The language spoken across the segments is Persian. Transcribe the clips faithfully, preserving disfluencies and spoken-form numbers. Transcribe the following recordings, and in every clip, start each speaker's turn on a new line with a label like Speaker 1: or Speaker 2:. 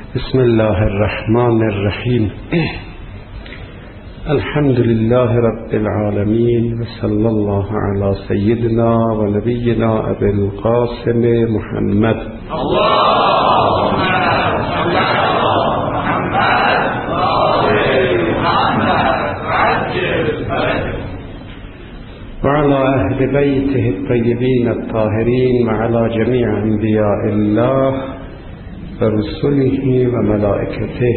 Speaker 1: بسم الله الرحمن الرحیم. الحمد لله رب العالمین و صلی الله علی سیدنا و نبینا ابی القاسم محمد.
Speaker 2: اللهم صل علی محمد و آل محمد عجل فرجهم
Speaker 1: و علی اهل بیته الطیبین الطاهرین و علی جمیع انبیاء الله و رسله و ملائکته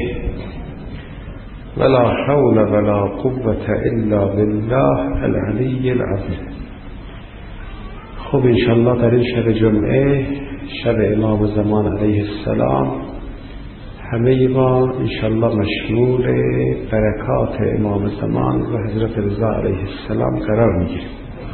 Speaker 1: ولا حول ولا قوة الا بالله العلی العظیم. خب انشاءالله در این شب جمعه، شب امام زمان علیه السلام، همه ما انشاءالله مشمول برکات امام زمان و حضرت رضا علیه السلام قرار میگیریم.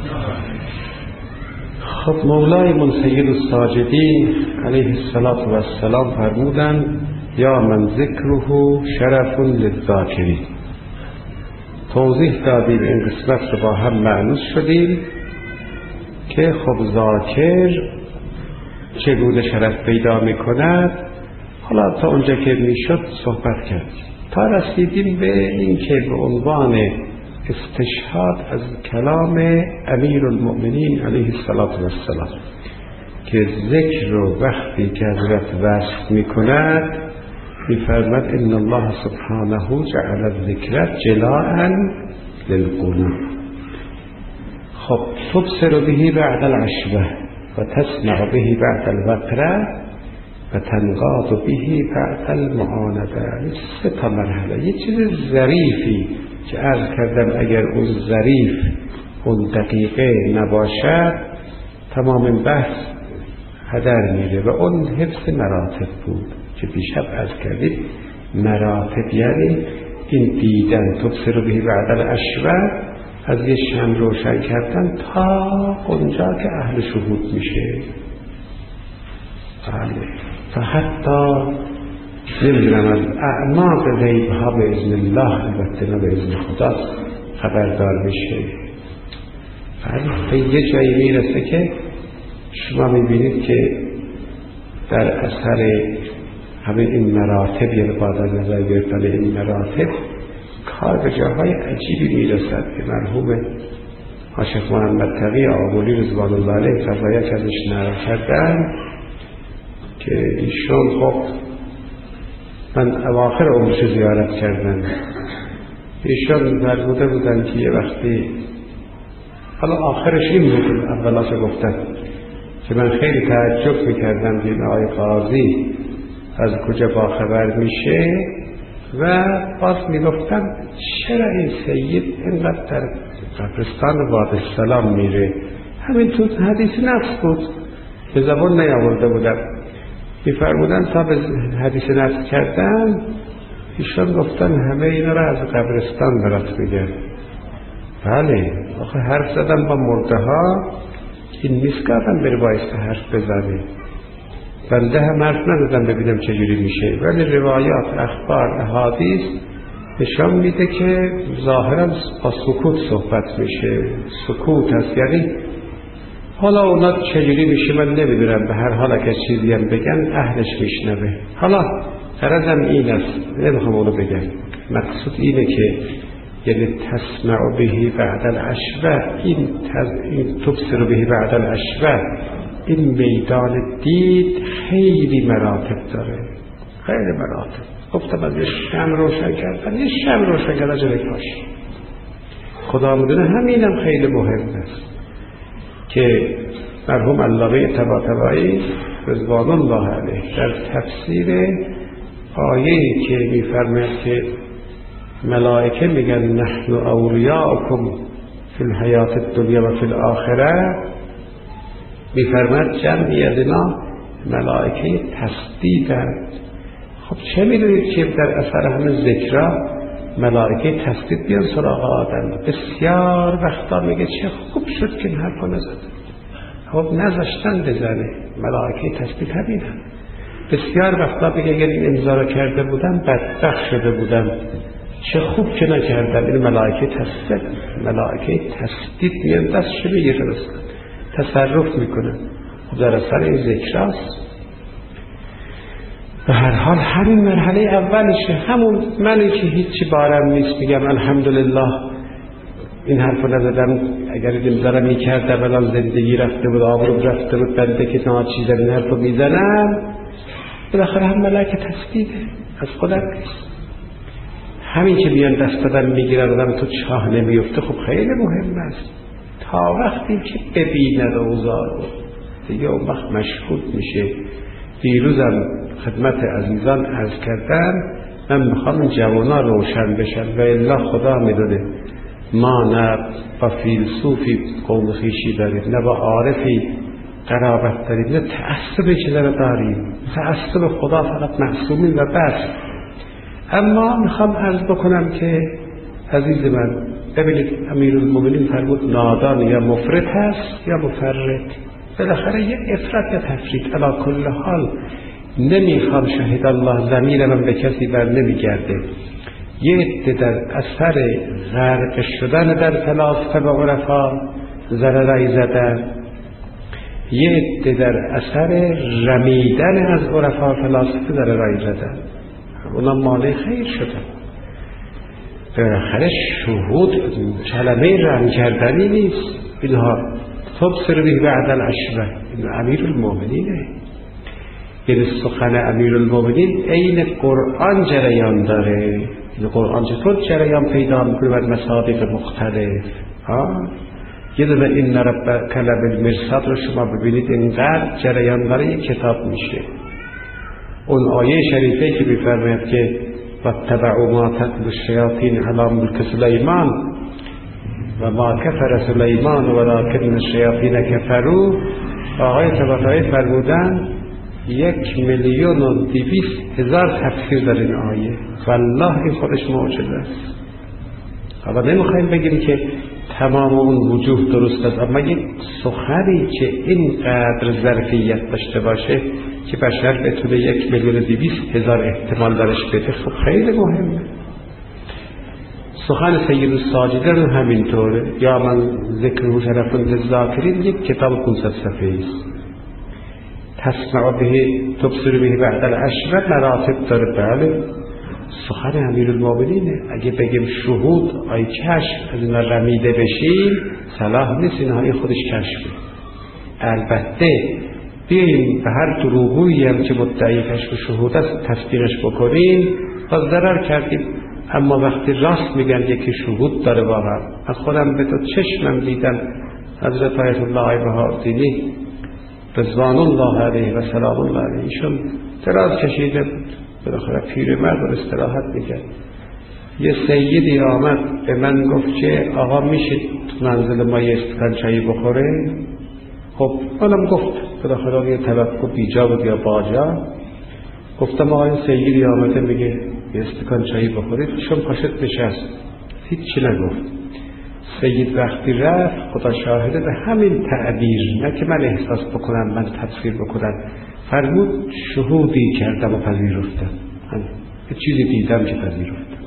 Speaker 1: خب مولای من سید الساجدین علیه السلام فرمودند یا من ذکره شرف للذاکرین. توضیح دادیم، این قسمت رو با هم معنوس شدیم که خب ذاکر چگونه شرف پیدا میکند. حالا تا اونجا که میشد صحبت کردیم تا رسیدیم به این که به عنوان استشهاد از کلام امیر المؤمنین علیه السلام که ذکر رو وقتی که حضرت وصف میکند میفرماد ان الله سبحانه جعل الذکر جلاء للقلوب. خب تبصر به بعد العشوه و تسمع به بعد الوقره و تنقاد به بعد المعانده. سه تا مرحله. یه چیز ظریفی که عرض کردم اگر اون ظریف اون دقیقه نباشد تمام بحث هدر میره و اون حفظ مراتب بود که دیشب عرض کردید. مراتب یعنی این دیدن تبصر به بعد العشوه، از یه شمع روشن کردن تا اونجا که اهل شهود میشه. بله. تا حتی نمیدونم از اعماق غیب ها به اذن الله، البته نه به اذن خدا، خبردار میشه. بله. به یه جایی میرسه که شما میبینید که در اثر همه این مراتب، یعنی بعد از نظر گرفتن این مراتب کار به جاهای عجیبی میرسد که مرحوم عاشق محمد تقی آقولی رضوان الله علیه فرمایش ازش نقل کردن که ایشون خب من اواخر عمرش زیارت کردن. ایشون فرموده بودن که یه وقتی، حالا آخرش این بود، اولاشو گفتن که من خیلی تعجب میکردم که این آقای قاضی از کجا باخبر میشه و باز میگفتم چرا این سید اینقدر در قبرستان باب السلام میره. همین تو حدیث نفس بود، به زبان نیاورده بودم. میفرمودن تا به حدیث نفس کردن ایشان گفتن همه اینا را از قبرستان برات میگن. بله، آخه حرف زدن با مرده ها این نیست که آدم بره بایسته حرف بزنه. بنده هم حرف ندادم ببینم چجوری میشه، ولی روایات، اخبار، احادیث نشان میده که ظاهرا با سکوت صحبت میشه. سکوت هست، یعنی حالا اونا چجوری میشه من نمیدونم، به هر حال که چیزی هم بگن اهلش میشنوه. حالا غرضم این است، نمیخوام اونو بگم، مقصود اینه که یعنی تسمع به بعد العشوه، این, این تبصر به بعد العشوه، این میدان دید خیلی مراتب داره، خیلی مراتب. گفتم از یه شمع روشن کردن، یه شمع روشن کردن جلوی پاش، خدا میدونه همینم خیلی مهم است که مرحوم علامه طباطبایی رضوان الله علیه در تفسیر آیه‌ای که میفرماید که ملائکه میگن نحن اولیاءکم فی الحیات الدنیا و فی الاخره، میفرماید جمعی از اینا ملائکه تسدیدند. خب چه میدونید که در اثر همه ذکرها ملائکه تسدید بیان سراغ آدم؟ بسیار وقتا میگه چه خوب شد که این حرفا نزد. خب نذاشتن بزنه، ملائکه تسدید همین هم. بسیار وقتا میگه اگر این امضا رو کرده بودم بدبخت شده بودم، چه خوب که نکردم. این ملائکه تسدید، ملائکه تسدید میان دستش میگیرن، تصرف میکنن. خب در اثر این ذکر است. به هر حال همین مرحله اولشه، همون منی که هیچی بارم نیست میگم الحمدلله این حرف رو نزدم، اگر این دارم میکردم الان زندگی رفته بود، آبرو رفته بود، بنده که ناچیزم این حرف رو میزنم، بالاخره هم ملک تسبیحه، از خودم نیست. همین که بیان دست دادن میگیرن آدم تو چاه نمیفته، خب خیلی مهم است. تا وقتی که ببیند اوضاع رو دیگه اون وقت مشهود میشه. دیروزم خدمت عزیزان عرض کردم من میخوام این جوانا روشن بشن و الا خدا میدونه ما نه با فیلسوفی قوم خیشی داریم، نه با عارفی قرابت داریم، نه تعصب چیزا داریم، تعصب خدا فقط معصومین و بس. اما میخوام عرض بکنم که عزیز من ببینید امیرالمومنین فرمود نادان یا مفرط هست یا مفرط، بالاخره یک افراط یا تفریط. علی کل حال نمیخوام شهد الله ضمیر من به کسی بر نمیگرده. یه عده در اثر غرق شدن در فلاسفه و عرفا ضررای زدن، یه عده در اثر رمیدن از عرفا فلاسفه ضررای زدن، اونا مانع خیر شدن. بالاخره شهود کلمه رم کردنی نیست، اینها تبصر به بعد العشره، این امیرالمومنینه. یعنی سخن امیرالمومنین عین قرآن جریان داره. این قرآن چطور جریان پیدا میکنه بر مصادیق مختلف؟ ها یه دونه این رب کلب المرصاد رو شما ببینید اینقدر جریان داره یک کتاب میشه. اون آیه شریفه که میفرماید که واتبعوا ما تتلو الشیاطین علی ملک سلیمان و ما کفر سلیمان ولکن الشیاطین کفروا، آقای طباطبایی فرمودن یک میلیون و دویست هزار تفسیر در این آیه. والله این خودش معجزه است. حالا نمیخوایم بگیم که تمام اون وجوه درست است، اما یک سخنی که اینقدر ظرفیت داشته باشه که بشر بتونه یک میلیون و دویست هزار احتمال درش بده، خب خیلی مهمه. سخن سید الساجدین همینطوره. یا من ذکر شرف للذاکرین یک کتاب پانصد صفحه‌ای است. تسمع به تبصر به بعد العشره مراتب داره. بله سخن امیرالمومنینه. اگه بگیم شهود آی کشف از اینا رمیده بشیم صلاح نیست، اینها خودش کشفه. البته بیاییم به هر دروغویی هم که مدعی کشف شهود است تصدیقش بکنیم باز ضرر کردیم. اما وقتی راست میگن یکی شهود داره واقعا، از خودم به تو چشمم دیدم حضرت آیت الله بهاءالدینی رضوان الله علیه و سلام الله علیه، ایشون دراز کشیده بود، بالاخره پیرمرد رو استراحت میکرد. یه سیدی آمد به من گفت که آقا میشه تو منزل ما یه استکان چایی بخوره؟ خب منم گفت بالاخره یه توقع بیجا بود یا باجا. گفتم آقا این سیدی آمده میگه یه استکان چایی بخورید، ایشون پاشت نشست، هیچی نگفت. سید وقتی رفت خدا شاهده به همین تعبیر، نه که من احساس بکنم من تفسیر بکنم، فرمود شهودی کردم و پذیرفتم، یه چیزی دیدم که پذیرفتم.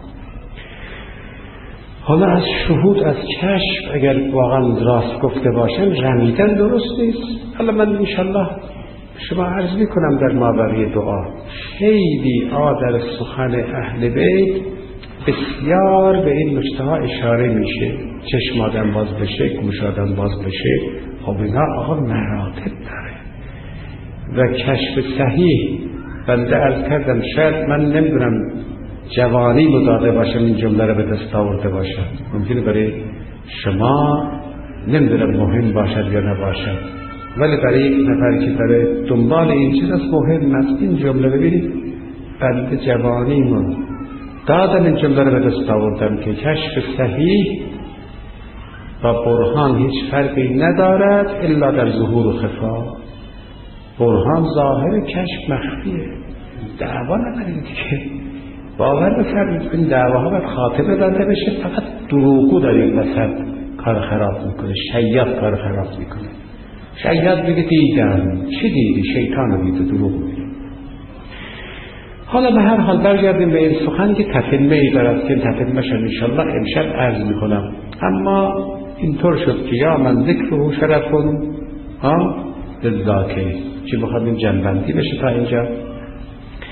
Speaker 1: حالا از شهود از کشف اگر واقعا راست گفته باشن رمیدن درست نیست. حالا من انشالله شما عرض میکنم در مابقی دعا خیلی آدر سخن اهل بیت بسیار به این نکته ها اشاره میشه. چشم آدم باز بشه، گوش آدم باز بشه، خب اینا آقا مراتب داره. و کشف صحیح بنده عرض کردم شاید من نمیدونم جوانی مداده باشم این جمله رو به دست آورده باشم، ممکنه برای شما نمیدونم مهم باشد یا نباشد، ولی برای یک نفر که برای دنبال این چیز است مهم است. این جمله ببینید بنده جوانی من دادم این جمله رو به دست آوردم که کشف صحیح و برهان هیچ فرقی ندارد الا در ظهور و خفا. برهان ظاهر، کشف مخفیه. دعوا ندارید دیگه، باور بفرمایید این دعواها باید خاتمه داده بشه. فقط دروغگو در این وسط کار خراب میکنه، شیاد کار خراب میکنه. شیاد میگه دیدم، چی دیدی؟ شیطان رو دیده، دروغ میگه. حالا به هر حال برگردیم به این سخن که تتمه ای دارد که تتمه شد انشالله امشب عرض میکنم. اما اینطور شد که یا من ذکر شرفون ها للذاکرین، چی بخواد این جنبندی بشه تا اینجا.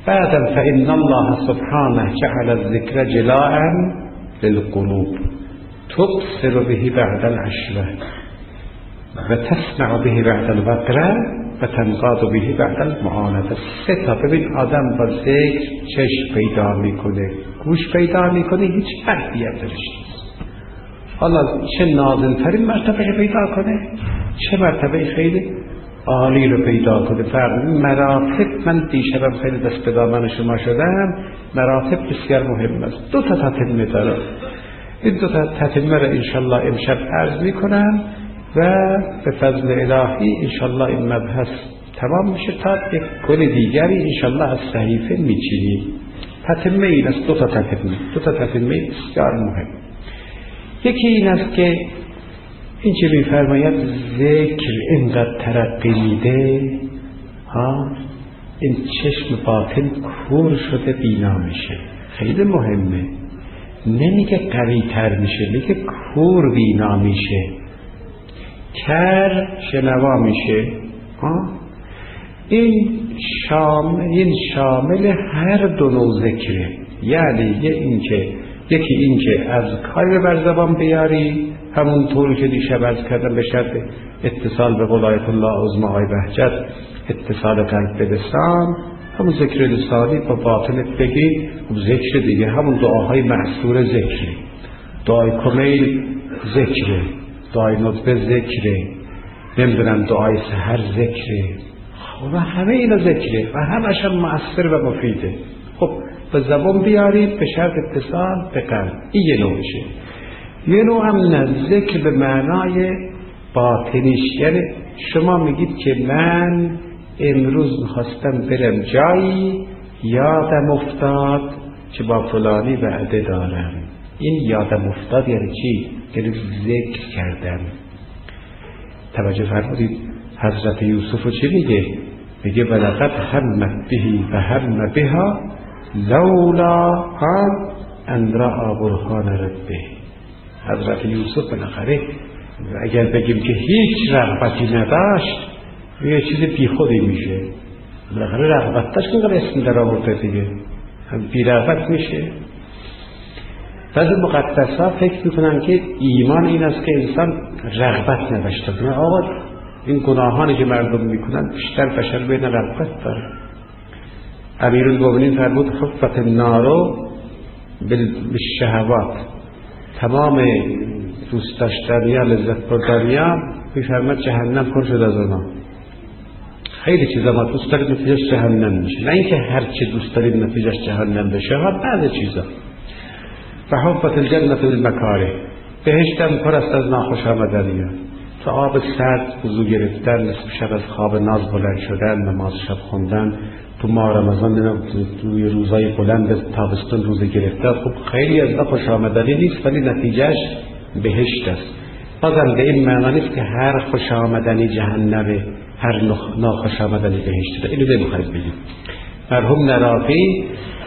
Speaker 1: بعدم فإن الله سبحانه جعل الذکر جلاء للقلوب تبصر به بعد العشوة و تسمع به بعد الوقره و تنقاد به بعد المعاندة. سه تا. ببین آدم با ذکر چشم پیدا میکنه، گوش پیدا میکنه، هیچ فرقی درش نیست. حالا چه نازل‌ترین مرتبه پیدا کنه، چه مرتبه خیلی عالی رو پیدا کنه. فرق مراتب، من دیشبم خیلی دست به دامن شما شدم، مراتب بسیار مهم است. دو تا تتمه داره. این دو تا تتمه رو انشالله امشب عرض میکنم و به فضل الهی انشالله این مبحث تمام میشه تا یک گل دیگری انشالله از صحیفه میچینیم. تتمه این است، دو تا تتمه دو تا تتمه بسیار مهم. یکی این است که این چه میفرماید ذکر اینقدر ترقی میده ها، این چشم باطن کور شده بینا میشه. خیلی مهمه. نمیگه قوی تر میشه، میگه کور بینا میشه، کر شنوا میشه. ها این شامل این شامل هر دو نوع ذکره. یعنی یه این که یکی این که از کار بر زبان بیاری، همون طوری که دیشب عرض کردم به شرط اتصال به قلایت الله عظمی آی بهجت، اتصال قلب به لسان، همون ذکر لسانی با باطنت بگی، ذکر دیگه همون دعاهای معصور ذکره، دعای کمیل ذکره، دعای نطبه ذکره، نمیدونم دعای سحر ذکره و همه اینا ذکره و همش هم مؤثر و مفیده. خب به زبان بیارید به شرط اتصال به قلب. این یه نوعشه. یه نوع هم نه، ذکر به معنای باطنیش. یعنی شما میگید که من امروز میخواستم برم جایی، یادم افتاد که با فلانی وعده دارم. این یادم افتاد یعنی چی؟ یعنی ذکر کردم. توجه فرمودید حضرت یوسف چی میگه؟ میگه ولقد همت بهی و هم بها لولا ان رأى برهان ربه. حضرت یوسف بالاخره اگر بگیم که هیچ رغبتی نداشت یه چیز بی خودی میشه. بالاخره رغبت داشت که اسم در آورده دیگه، هم بی رغبت میشه. بعضی مقدسات فکر میکنن که ایمان این است که انسان رغبت نداشته باشه. آقا این گناهانی که مردم میکنن بیشتر بشر بین رغبت داره. امیرالمومنین فرمود حفت النار بالشهوات، تمام دوست داشتنی ها لذت بردنی ها میفرمد جهنم پر شد از اونا. خیلی چیزا ما دوست داریم نتیجهش جهنم میشه، نه اینکه هر چی دوست داریم نتیجهش جهنم بشه، ها بعض چیزا. و حفت الجنة بالمکاره، بهشتم پر است از ناخوش آمدنی ها. تا آب سرد وضو گرفتن، نصف شب از خواب ناز بلند شدن، نماز شب خوندن، تو ماه رمضان توی روزای بلند تابستون روزه گرفتن. خب خیلی از خوش آمدنی نیست ولی نتیجهش بهشت است. بازم به این معنی نیست که هر خوش آمدنی جهنمه، هر ناخوش آمدنی بهشت. اینو نمیخواید بگید. مرحوم نرافی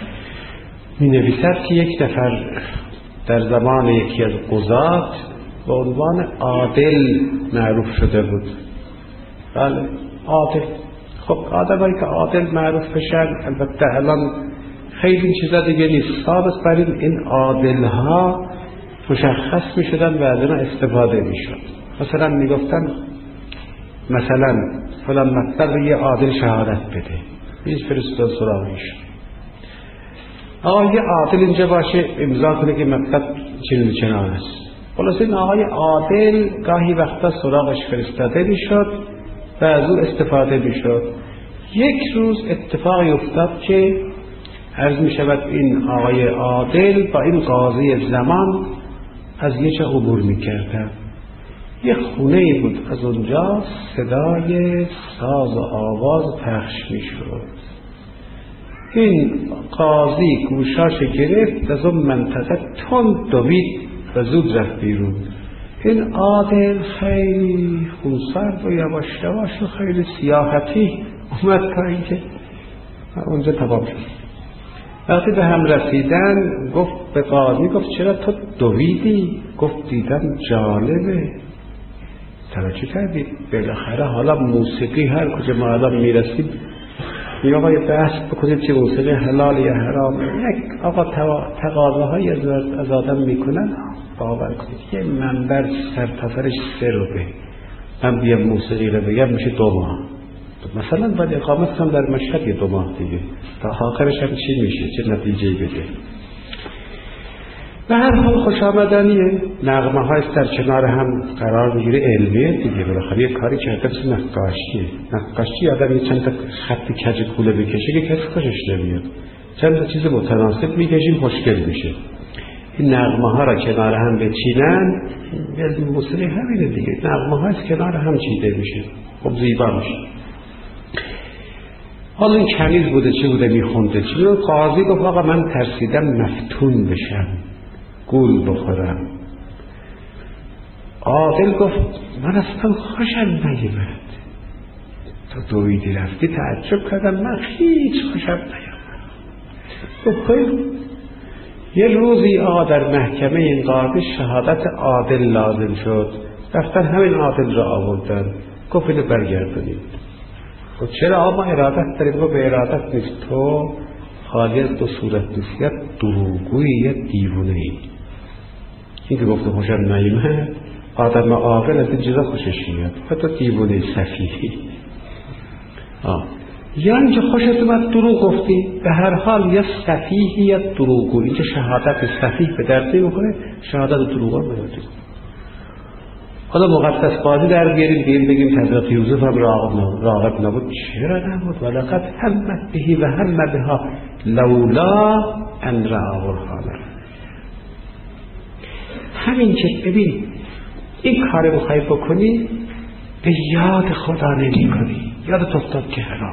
Speaker 1: می نویسد که یک نفر در زمان یکی از قضات به عنوان عادل معروف شده بود. بله عادل. خب آدمایی که عادل معروف بشن البته الان خیلی چیزا دیگه نیست، ثابت بر این این عادل ها مشخص می شدن و از اینا استفاده می شد. مثلا می گفتن مثلا فلان مطلب یه عادل شهادت بده، هیچ فرستاد سراغش. آقا یه عادل اینجا باشه امضا کنه که مطلب چنین چنان است. خلاص این آقای عادل گاهی وقتا سراغش فرستاده می شد و از او استفاده می شد. یک روز اتفاقی افتاد که عرض می شود این آقای عادل با این قاضی زمان از یه چه عبور می کردن. یه خونه بود، از اونجا صدای ساز و آواز پخش می شد. این قاضی گوشاش گرفت، از اون منطقه تند دوید و زود رفت بیرون. این عادل خیلی خونسرد و یواش یواش و خیلی سیاحتی اومد تا اینکه اونجا تمام شد. وقتی به هم رسیدن گفت به قاضی، گفت چرا تو دویدی؟ گفت دیدم جالبه. توجه کردید؟ بالاخره حالا موسیقی هر کجا ما الان میرسیم یا آقا یه بحث بکنید که موسیقی حلال یا حرام. یک آقا تقاضاهایی از آدم میکنن، باور کنید یه منبر سرتاسرش سه روبه، من بیام موسیقی رو بگم میشه دو ماه. مثلا باید اقامت کنم در مشهد یه دو ماه دیگه، تا آخرش هم چی میشه، چه نتیجه بده. به هر حال خوش آمدنیه، نغمه های در کنار هم قرار میگیره، علمیه دیگه. بالاخره یه کاری کرده مثل نقاشیه. نقاشی آدم یه چند تا خط کج کوله بکشه که کسی خوشش نمیاد، چند تا چیز متناسب میکشیم خوشگل میشه. این نغمه ها را کنار هم بچینن، یه موسیقی همینه دیگه، نغمه ها از کنار هم چیده میشه، خب زیبا میشه. حالا این کنیز بوده چه بوده میخونده چی بوده، قاضی گفت آقا من ترسیدم مفتون بشم، گول بخورم. عادل گفت من اصلا خوشم نیامد. تو دویدی رفتی تعجب کردم، من هیچ خوشم نیامد. گفت یه روزی آقا در محکمه این قاضی شهادت عادل لازم شد، رفتن همین عادل را آوردن، گفت اینو برگردونید. گفت چرا آقا ارادت داریم؟ گفت به ارادت نیست، تو خالی از دو صورت نیست، یا دروغگویی یا دیوونه ای. این که گفته خوشم نیامد، آدم عاقل از این چیزا خوشش میاد، و تو دیوونه سفیهی. آه یا اینکه خوشت اومد دروغ گفتی، به هر حال یا سفیهی یا دروغگویی. اینکه شهادت سفیه به درد نمیخوره، شهادت دروغ هم بدید. حالا مقدس بازی در بیاریم بگیم بگیم حضرت یوسف هم راغب نبود. چرا نبود؟ ولقد همت بهی و هم بها لولا ان رأى برهان. همین که ببین این کار بخوای بکنی به یاد خدا نمی کنی، یادت افتاد که حرامه.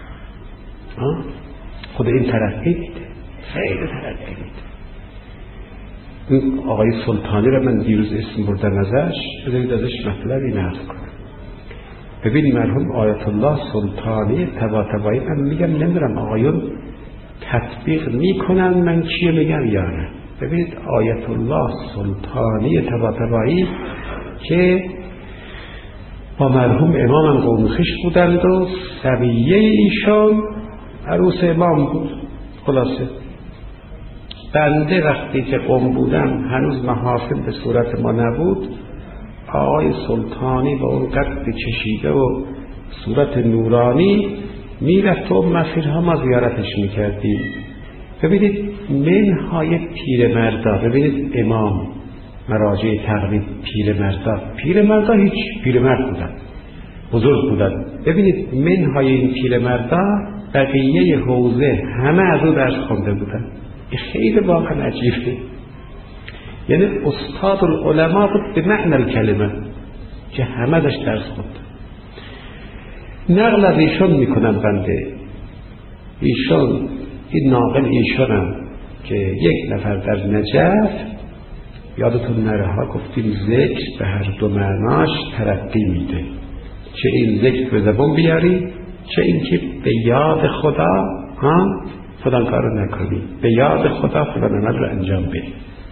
Speaker 1: خدا این ترقی میده، خیلی ترقی میده. این آقای سلطانی را من دیروز اسم بردم ازش، بذارید ازش مطلبی نقل کنم. ببین مرحوم آیت الله سلطانی طباطبایی، من میگم نمیدونم آقایون تطبیق میکنن من چیه میگم یا نه. ببینید آیت الله سلطانی طباطبایی که با مرحوم امام قوم خویش بودند و سویه ایشان عروس امام بود. خلاصه بنده وقتی که قم بودم هنوز محافل به صورت ما نبود، آقای سلطانی با اون قد کشیده و صورت نورانی میرفت و مسیرها ما زیارتش میکردیم. ببینید منهای پیر مردا، ببینید امام مراجع تقلید پیر مردا، پیر مردا هیچ پیر مرد بودن، بزرگ بودن. ببینید منهای این پیر مردا بقیه حوزه همه از او درس خونده بودن. خیلی واقعا عجیبه، یعنی استاد العلماء بود به معنی الکلمه که همه داشت درس خونده. نقل از ایشان میکنم بنده، ایشان این ناقل ایشانم که یک نفر در نجف، یادتون نره ها گفتیم ذکر به هر دو معناش ترقی میده، چه این ذکر به زبان بیاری، چه این که به یاد خدا ها فلان کارو نکنی، به یاد خدا فلان عمل رو انجام بدی.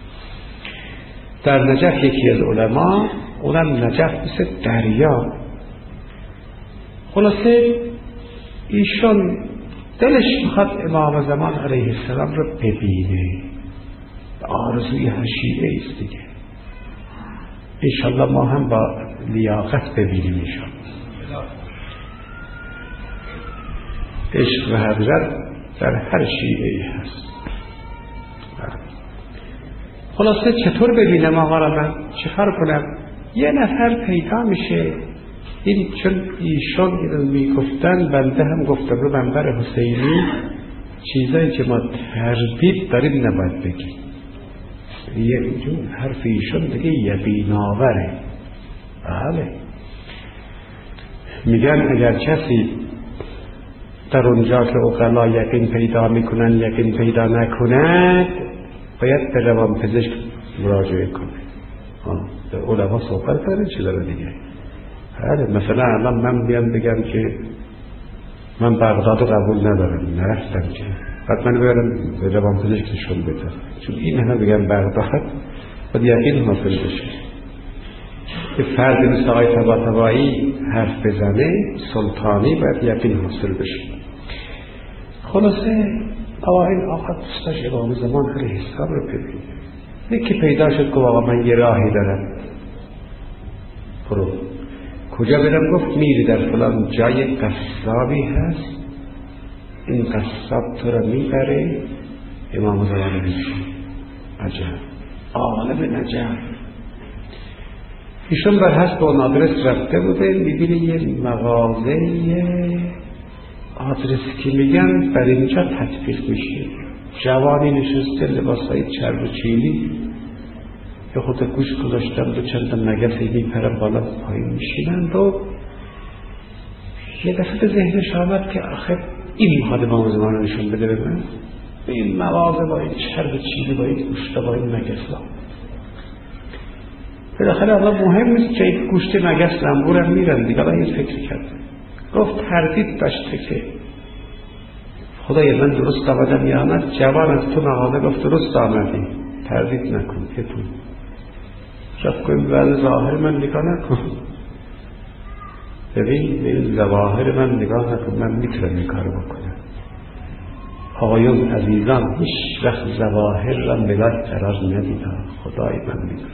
Speaker 1: در نجف یکی از علما، اونم نجف مثل دریا. خلاصه ایشون دلش میخواد امام زمان علیه السلام رو ببینه، آرزوی هر شیعه ایست دیگه. انشالله ما هم با لیاقت ببینیم ایشون. عشق و حضرت در هر شیعه ای هست. خلاصه چطور ببینم آقا را، من چیکار کنم؟ یه نفر پیدا میشه، این چون ایشان اینو میگفتن، بنده هم گفتم رو منبر حسینی چیزایی که ما تردید داریم نباید بگیم. یه جون حرف ایشان دیگه یقین‌آوره. بله میگن اگر کسی در اونجا که عقلا یقین پیدا میکنن یقین پیدا نکند، باید به روان پزشک مراجعه کنه. به علما صحبت کردن چی داره دیگه. بله مثلا الان من بیام بگم که من بغداد رو قبول ندارم، نرفتم که بعد من بیارم به روان پزشکشون بدم، چون این همه بگم بغداد باید یقین حاصل بشه. که فرد مثل آقای طباطبایی حرف بزنه، سلطانی باید یقین حاصل بشه. خلاصه اوائل آقا دوستاش امام زمان علیه السلام رو ببینه. یکی پیدا شد که آقا من یه راهی دارم، برو. کجا برم؟ گفت میری در فلان جای قصابی هست، این قصاب تو رو میبره امام زمان میشه. عجب، عالم نجف. ایشون بر حسب اون آدرس رفته بوده، میبینه یه مغازه آدرسی که میگن بر اینجا تطبیق میشه. جوانی نشسته لباسای چرب و چیلی، یه خود گوش گذاشتند و چند مگسی میپرن بالا پایین میشینند و یه دفعه به ذهنش آمد که آخه این میخواد امام زمان رو نشون بده به من، به این مغازه با این چرب و چیلی با این گوشت با این مگسا. بالاخره الله مهم نیست که این گوشت مگس لنبورم میرن دیگه. الله یه فکر کرد، گفت تردید داشته که خدای من درست آمدم یا نه. جوان از تو مغازه گفت درست آمدی، تردید نکن که تو شب کنیم بعد ظاهر من نگاه نکن. ببین این ظواهر من نگاه نکن، من میتونم این کارو بکنم. آقایون عزیزان هیچ وقت ظواهر را ملت قرار ندیدن، خدای من میدونم.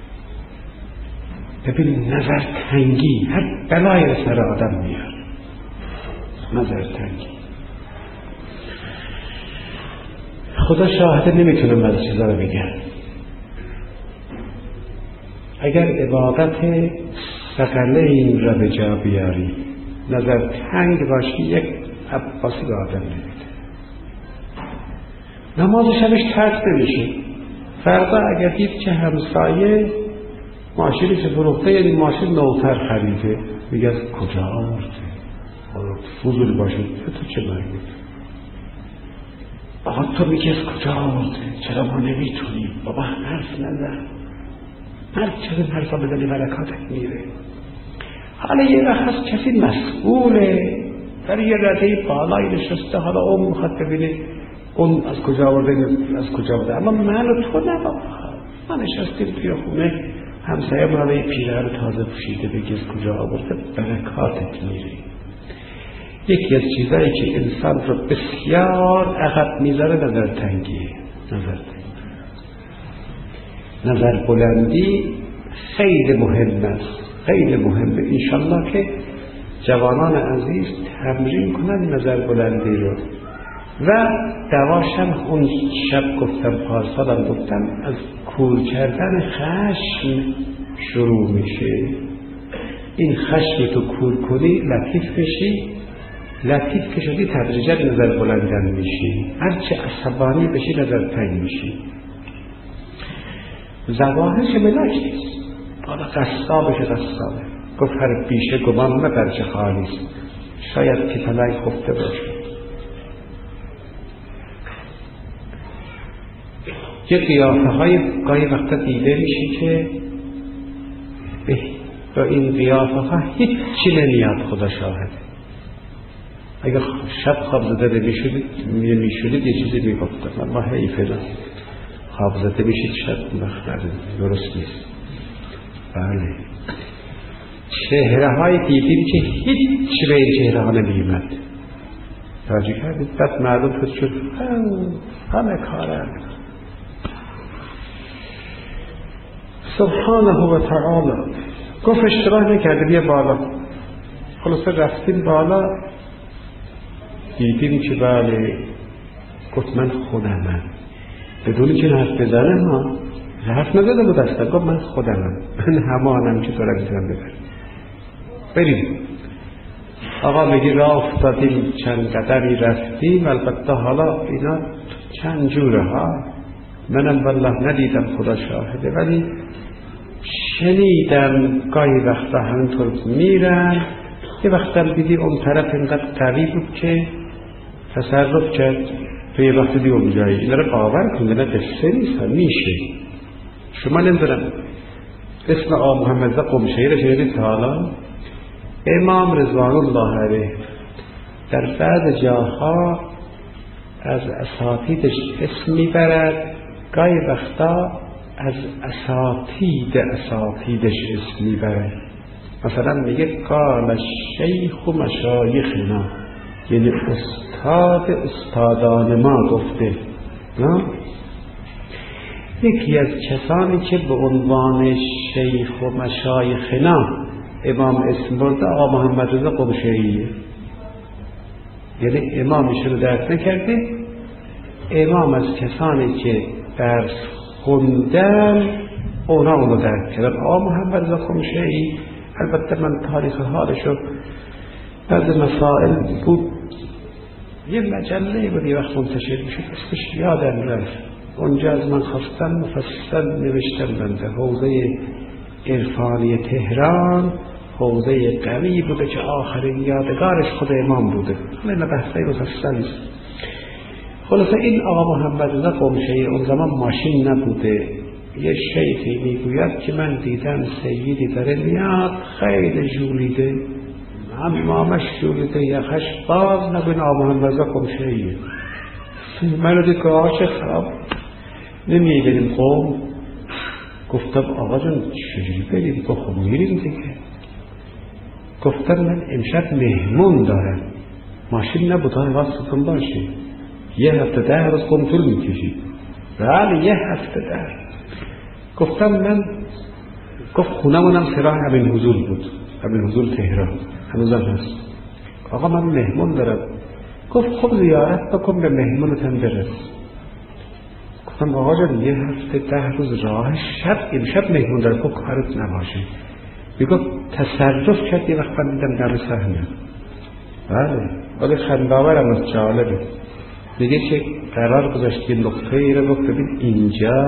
Speaker 1: ببین نظر تنگی هر بلای رو سر آدم میاد. نظر تنگی خدا شاهده نمیتونم از چیزا رو بگم. اگر عبادت سقله این را به جا بیاری، نظر تنگ باشی، یک عباسی به آدم نمیده. نماز شبش ترک نمیشه. فردا اگر دید که همسایه ماشینی که فروخته، یعنی ماشین نوتر خریده، میگه از کجا آورده؟ فضول باشه تو چه مرگید؟ آقا تو میگه از کجا آورده؟ چرا ما نمیتونیم؟ بابا حرف نزن، هر چیز حرفا بزنی برکاتت میره. حالا یه وقت هست کسی مسئوله در یه رده بالایی نشسته، حالا اون میخواد ببینه اون از کجا آورده از کجا آورده، اما من و تو نه بابا. ما نشستیم توی خونه، همسایه ما یه پیرهن تازه پوشیده، بگی از کجا آورده، برکاتت میره. یکی از چیزایی که انسان رو بسیار عقب میذاره نظر تنگیه. نظر تنگی، نظر بلندی خیلی مهم است، خیلی مهمه. انشالله که جوانان عزیز تمرین کنن نظر بلندی رو. و دواشم اون شب گفتم، پارسالم گفتم، از کور کردن خشم شروع میشه. این خشم تو کور کنی، لطیف بشی، لطیف که شدی تدریجا نظر بلندن میشی. هرچه عصبانی بشی نظر تنگ میشی. ظواهر که ملاک نیست. حالا قصابش قصابه، گفت هر بیشه گمان مبر چه خالیست، شاید که پلنگ خفته باشه. یه قیافه های گاهی وقتا دیده میشه که با این قیافه ها هیچ چی نمیاد. خدا شاهده. اگر شب خواب زده میشودید میشودید یه چیزی میگفتم، اما حیفه نه، خواب زده میشید شب مخبره درست نیست. بله، چهره های دیدیم که هیچ به این چهره ها نمیمد. توجه کردید؟ بس معلوم شد همه کاره. سبحانه و تعالی گفت اشتباه نکرده، بیا بالا. خلاصه رفتیم بالا، دیدیم که بله، گفت من خودمم، بدونی که حرف بزنه ها، حرف نزده بود اصلا، گفت من خودمم، من همانم که تو را میتونم ببرم. بریم. آقا میگی راه افتادیم، چند قدمی رفتیم، البته حالا اینا چند جوره ها، منم والله ندیدم خدا شاهده، ولی شنیدم گاهی وقتا همینطور میرن. یه وقتا دیدی اون طرف اینقدر قوی بود که تصرف کرد، تو یه وقت دیگه اون جایی اینا رو باور کنه، نه قصه نیست، میشه. شما نمیدونم اسم آقا محمد قمشهی رو شنیدید حالا؟ امام رضوان الله علیه در بعض جاها از اساتیدش اسم میبرد، گاهی وقتا از اساتید اساتیدش اسم میبرد. مثلا میگه قال الشیخ مشایخنا، یعنی استاد استادان ما گفته. نه؟ یکی از کسانی که به عنوان شیخ و مشایخنا امام اسم برده آقا محمد رضا قمشه‌ایه. یعنی امامش رو درک نکرده، امام از کسانی که درس خوندن اونا اونو درک کردن. آقا محمد رضا قمشه‌ای البته من تاریخ حالشو بعض مسائل بود، یه مجله بود یه وقت منتشر میشد اسمش یادم رفت، اونجا از من خواستن مفصل نوشتن بنده حوزه عرفانی تهران حوزه قوی بوده که آخرین یادگارش خود امام بوده. من بحثه مفصل نیست. خلاصه این آقا محمد رضا قمشه‌ای اون زمان ماشین نبوده. یه شیخی میگوید که من دیدم سیدی داره میاد خیلی جولیده، امامش جولیده، یخش باز نبین آقا محمد رضا قمشه‌ایه. من رو دید که آقا چه خراب نمیبینیم قوم. گفتم آقا جان چجوری بریم؟ گفت خب میریم دیگه. گفتم من امشب مهمون دارم، ماشین نبود های واسطتون باشی، یه هفته ده روز قوم طول میکشید. بله یه هفته ده. گفتم من گفت خونمونم سراح همین حضور بود، همین حضور تهران هنوزم هست. آقا من مهمون دارم. گفت خب زیارت بکن به مهمونت هم برس. گفتم آقا جان یه هفته ده روز راه، شب امشب مهمون دارم. گفت کارت نباشه. میگفت تصرف کرد یه وقت من دیدم دم صحنه. بله ولی خنداورم از جالبه. میگه که قرار گذاشت یه نقطه ای رو گفت ببین اینجا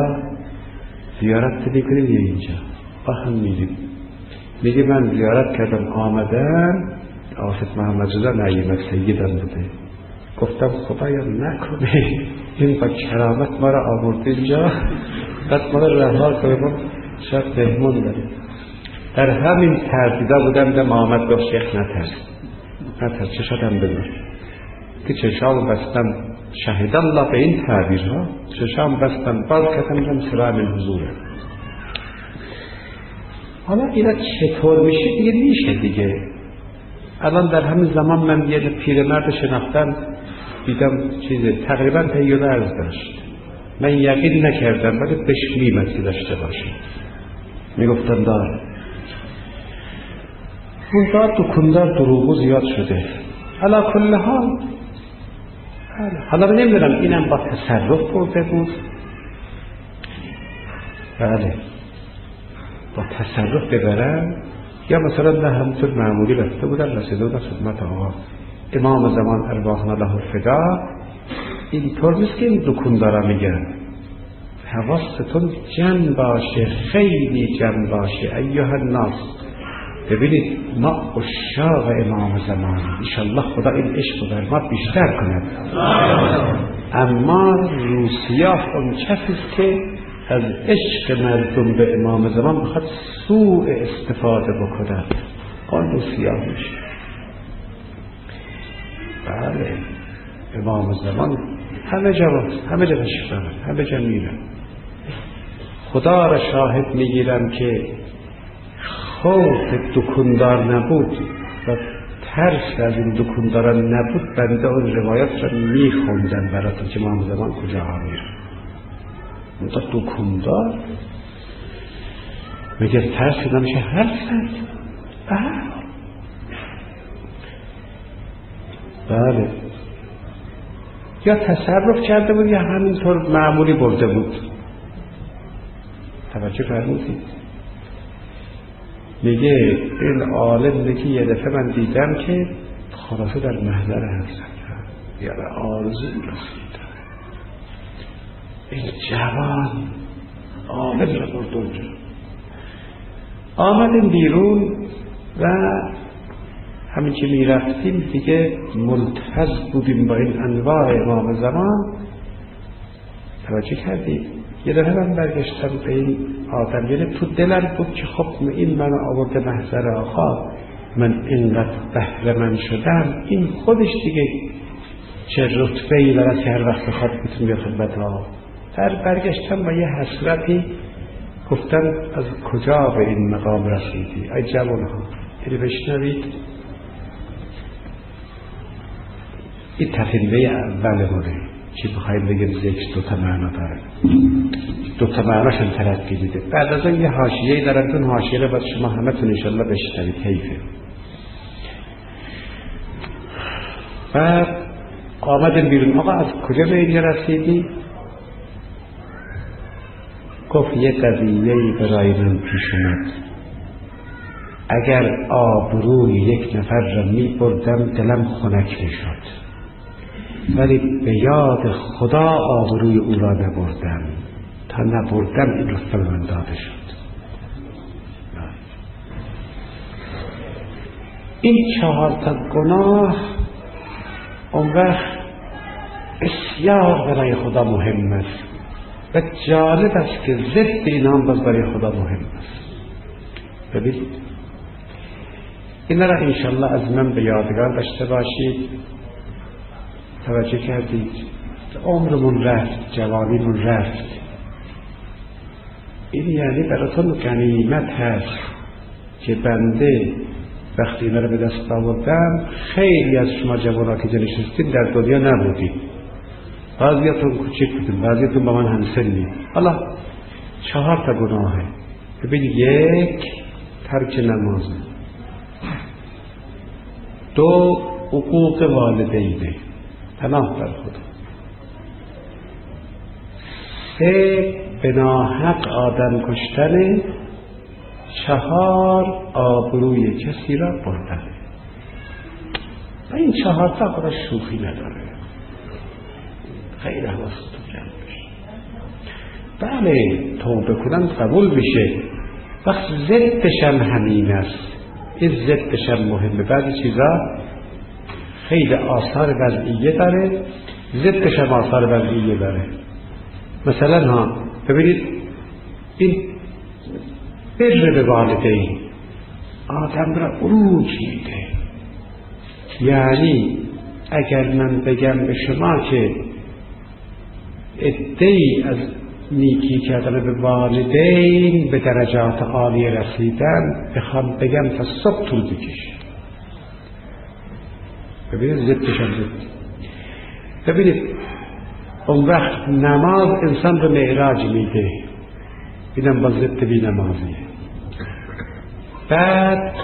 Speaker 1: زیارت میکنیم یا اینجا با هم میریم. میگه من زیارت کردم آمدن آفت محمد رضا نعیمت سیدم بوده. گفتم خدایا نکنه این با کرامت ما را آورد اینجا بعد ما را رها کنیم شاید مهمون داریم. در همین تردیدا بودم ده محمد گفت شیخ نترس نترس چشاتم بذار که چشام بستم شهید الله به این تعبیرها چشام بستم باز کتم دم سراغ من حضوره. حالا اینا چطور میشه دیگه؟ میشه دیگه. الان در همین زمان من یه پیرمرد شناختم دیدم چیزه تقریبا تیاره عرض داشت، من یقین نکردم ولی بهش میمد که داشته باشه. میگفتم دار اون دار دکندار دروغو زیاد شده. علا کل حال حالا نمیدونم اینم با تصرف برده بود. بله با تصرف ببرن یا مثلا نه همونطور معمولی رفته بودن رسیده بودن خدمت آقا امام زمان ارواحنا له الفدا. اینطور نیست که این دکندارا میگن. حواستون جمع باشه، خیلی جمع باشه ایها الناس. ببینید ما عشاق امام زمان انشالله خدا این عشق بر ما بیشتر کند. اما روسیاه اون کسیست که از عشق مردم به امام زمان بخواد سوء استفاده بکنه اون روسیاه میشه. بله امام زمان همه جا همه جا بشکرن همه جا میرن. خدا را شاهد میگیرم که خوف دکندار نبود و ترس از این دکنداران نبود بنده اون روایات را میخوندن براتون که امام زمان کجا ها میره. منطقه دکندار میگه ترس نمیشه هر سر. بله یا تصرف کرده بود یا همینطور معمولی برده بود. توجه فرمودید؟ میگه این عالم میگه یه دفعه من دیدم که خلاصه در محضر هستم یا به آرزو رسیدم این جوان عالم را برد اونجا. آمدیم بیرون و همین که می رفتیم دیگه ملتحظ بودیم با این انواع امام زمان. توجه کردید؟ یه دفعه من برگشتم به این آدم، یعنی تو دلم بود که خب این من آورده محضر آقا، من اینقدر بهره من شدم، این خودش دیگه چه رتبه‌ای داره که هر وقت بخواد میتونه بیاد خدمت آقا. در برگشتم با یه حسرتی گفتم از کجا به این مقام رسیدی ای جوانها؟ یعنی بشنوید این تفیله اولمونه که بخوایم بگیم ذکر دو تا معنا داره، دو تا معناشون ترقی دیده. بعد از اون یه حاشیه‌ای دارن، اون حاشیه رو باید شما همتون انشالله بشنوید. حیفه. بعد آمدن بیرون. آقا از کجا به اینجا رسیدی؟ گفت یه قضیه‌ای برای من پیش اومد، اگر آبروی یک نفر را می بردم دلم خنک می شد، ولی به یاد خدا آبروی او را نبردم، تا نبردم این رتبه من داده شد. این چهار تا گناه اون وقت بسیار برای خدا مهم است و جالب است که ضد این هم باز برای خدا مهم است. ببینید این را انشالله از من به یادگار داشته باشید. توجه کردید؟ عمرمون رفت، جوانیمون رفت، این یعنی براتون غنیمت هست که بنده وقتی اینا رو به دست آوردم. خیلی از شما جوانا که نشستید در دنیا نبودید، بعضیاتون کوچک بودید، بعضیاتون با من همسنید. حالا چهار تا گناهه. ببینید، یک ترک نماز، دو حقوق والدینه، پناه در خدا، سه به ناحق آدم کشتن، چهار آبروی کسی را بردن. و این چهار تا خدا شوخی نداره، خیلی حواستون جمع بشه. بله توبه کنن قبول بشه، وقت ضدش هم همین است. این ضدش هم مهمه. بعضی چیزا خیلی آثار وضعیه داره، ضدش هم آثار وضعیه داره. مثلا ها ببینید، این بر به والدین آدم را عروج میده. یعنی اگر من بگم به شما که عده‌ای از نیکی کردن به والدین به درجات عالی رسیدن، بخوام بگم تا صبح طول بکشه. ببینید ضدش هم ضد. ببینید اون وقت نماز انسان رو معراج میده، اینم با ضد بی نمازیه. بعد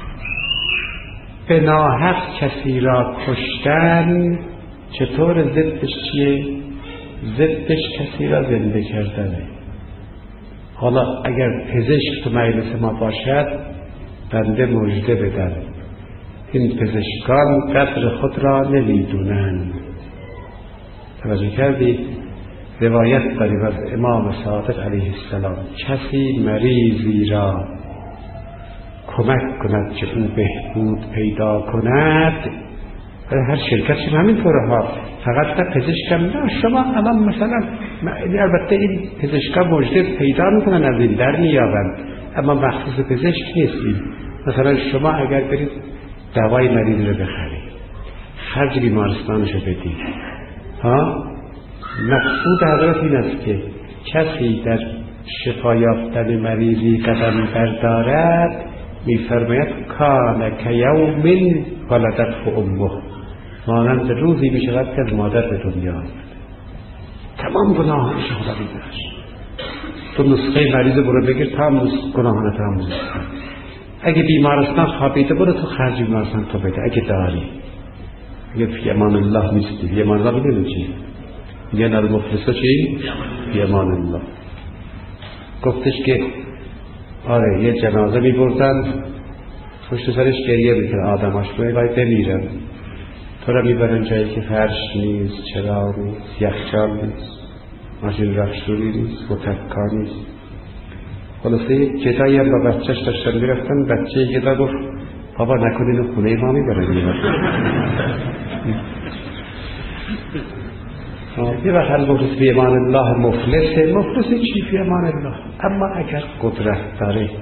Speaker 1: به ناحق کسی را کشتن، چطور ضدش چیه؟ ضدش کسی را زنده کردنه. حالا اگر پزشک تو مجلس ما باشد، بنده مژده بدم، این پزشکان قدر خود را نمیدونند. توجه کردید؟ روایت داریم از امام صادق علیه السلام، کسی مریضی را کمک کند که او بهبود پیدا کند. هر شرکتش همینطوره ها، فقط تا پزشکم نه. شما الان مثلا البته این پزشکا مژده پیدا میکنن، از این در میابند، اما مخصوص پزشک نیست. مثلا شما اگر برید دوای مریض رو بخرید، خرج بیمارستانشو بدید، ها، مقصود حضرت این است که کسی در شفا یافتن مریضی قدم بردارد، میفرماید کان کیوم ولدته امه، مانند روزی میشود که از مادر به دنیا آمد. تمام گناهانش خدا میبخشه. تو نسخه مریض برو بگیر، تمام گناهانت هم میبخشه. اگه بیمارستان خوابیده برو تو خرج بیمارستان تو بده اگه داری. اگه فی امان الله نیستی، فی امان الله میدونی چی؟ میگن المفلسه چی؟ فی امان الله. گفتش که آره یه جنازه می بردن، پشت سرش گریه میکنه آدماش، باید بمیرن، تو را میبرن جایی که فرش نیست، چراغ نیست، یخچال نیست، ماشین رفشوری نیست، متکا نیست. خلاصه جدایی هم با بچهش داشتن میرفتن، بچه گدا گفت بابا نکنین خونه ما میبرن. یه وقت المفلس فی امان الله، مفلسه. مفلسه چی فی امان الله؟ اما اگر قدرت داره،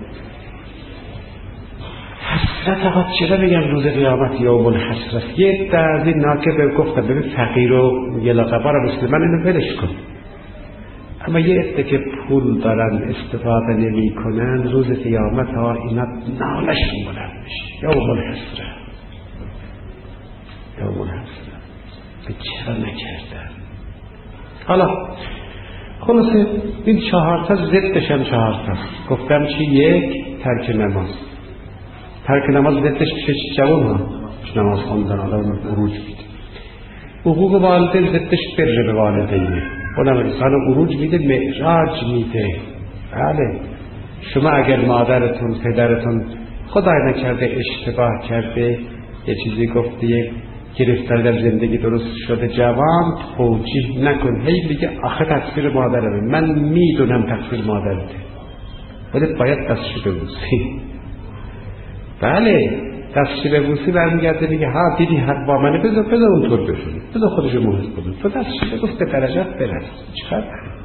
Speaker 1: حسرت آقا چرا بگم روز قیامت یوم الحسرت. یه در از این ناکه به گفتم ببین فقیر و یلاقبا رو مسلمان اینو ولش کن، اما یه عده که پول دارن استفاده نمی کنن، روز قیامت ها اینا نالشون بلند میشه. یوم الحسرت، یوم الحسرت. چرا نکردم؟ حالا خلاصه این چهار تا ضدش هم چهار تا. گفتم چی؟ یک، ترک نماز. ترک نماز ضدش میشه چی جوان ها؟ نماز خواندن آدم عروج میده. حقوق والدین ضدش بر به والدینه. اونم انسان عروج میده، معراج میده. بله شما اگر مادرتون پدرتون خدای نکرده اشتباه کرده یه چیزی گفته یک گرفتن در زندگی درست شده، جوان توجیه نکن، هی میگه آخه تقصیر مادرمه. من میدونم تقصیر مادرته ولی باید دستشو ببوسی. بله دستشو ببوسی برمیگرده میگه ها دیدی حق با منه، بذار بذار اونطور بشونی، بذار خودشو محض کنی، تو دستشو ببوس به درجات برس. چقدر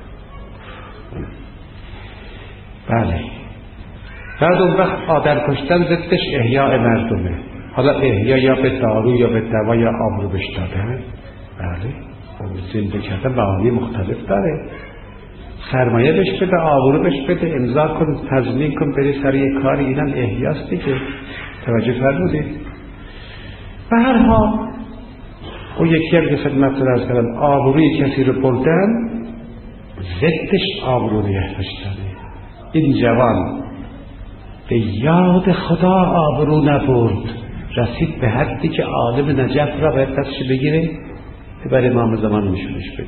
Speaker 1: بله. بعد اون وقت آدم کشتن ضدش احیاء مردمه. حالا احیا یا به دارو یا به دوا یا آب رو بهش دادن. بله زنده کردن معانی مختلف داره. سرمایه بهش بده، آبرو بهش بده، امضا کن، تضمین کن، بری سر یه کاری، اینم احیاست دیگه. توجه فرمودید؟ به هر حال اون یکی هم که خدمتتون عرض کردم آبروی کسی رو بردن ضدش آبرو نگه داشتنه. این جوان به یاد خدا آبرو نبرد، رسید به حدی که عالم نجف را باید دستش بگیره برای امام زمان میشونش بده.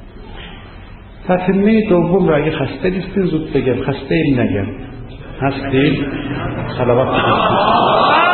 Speaker 1: تتمه دوم را اگه خسته نیستین زود بگم، خسته این نگم هستین صلوات بگیم.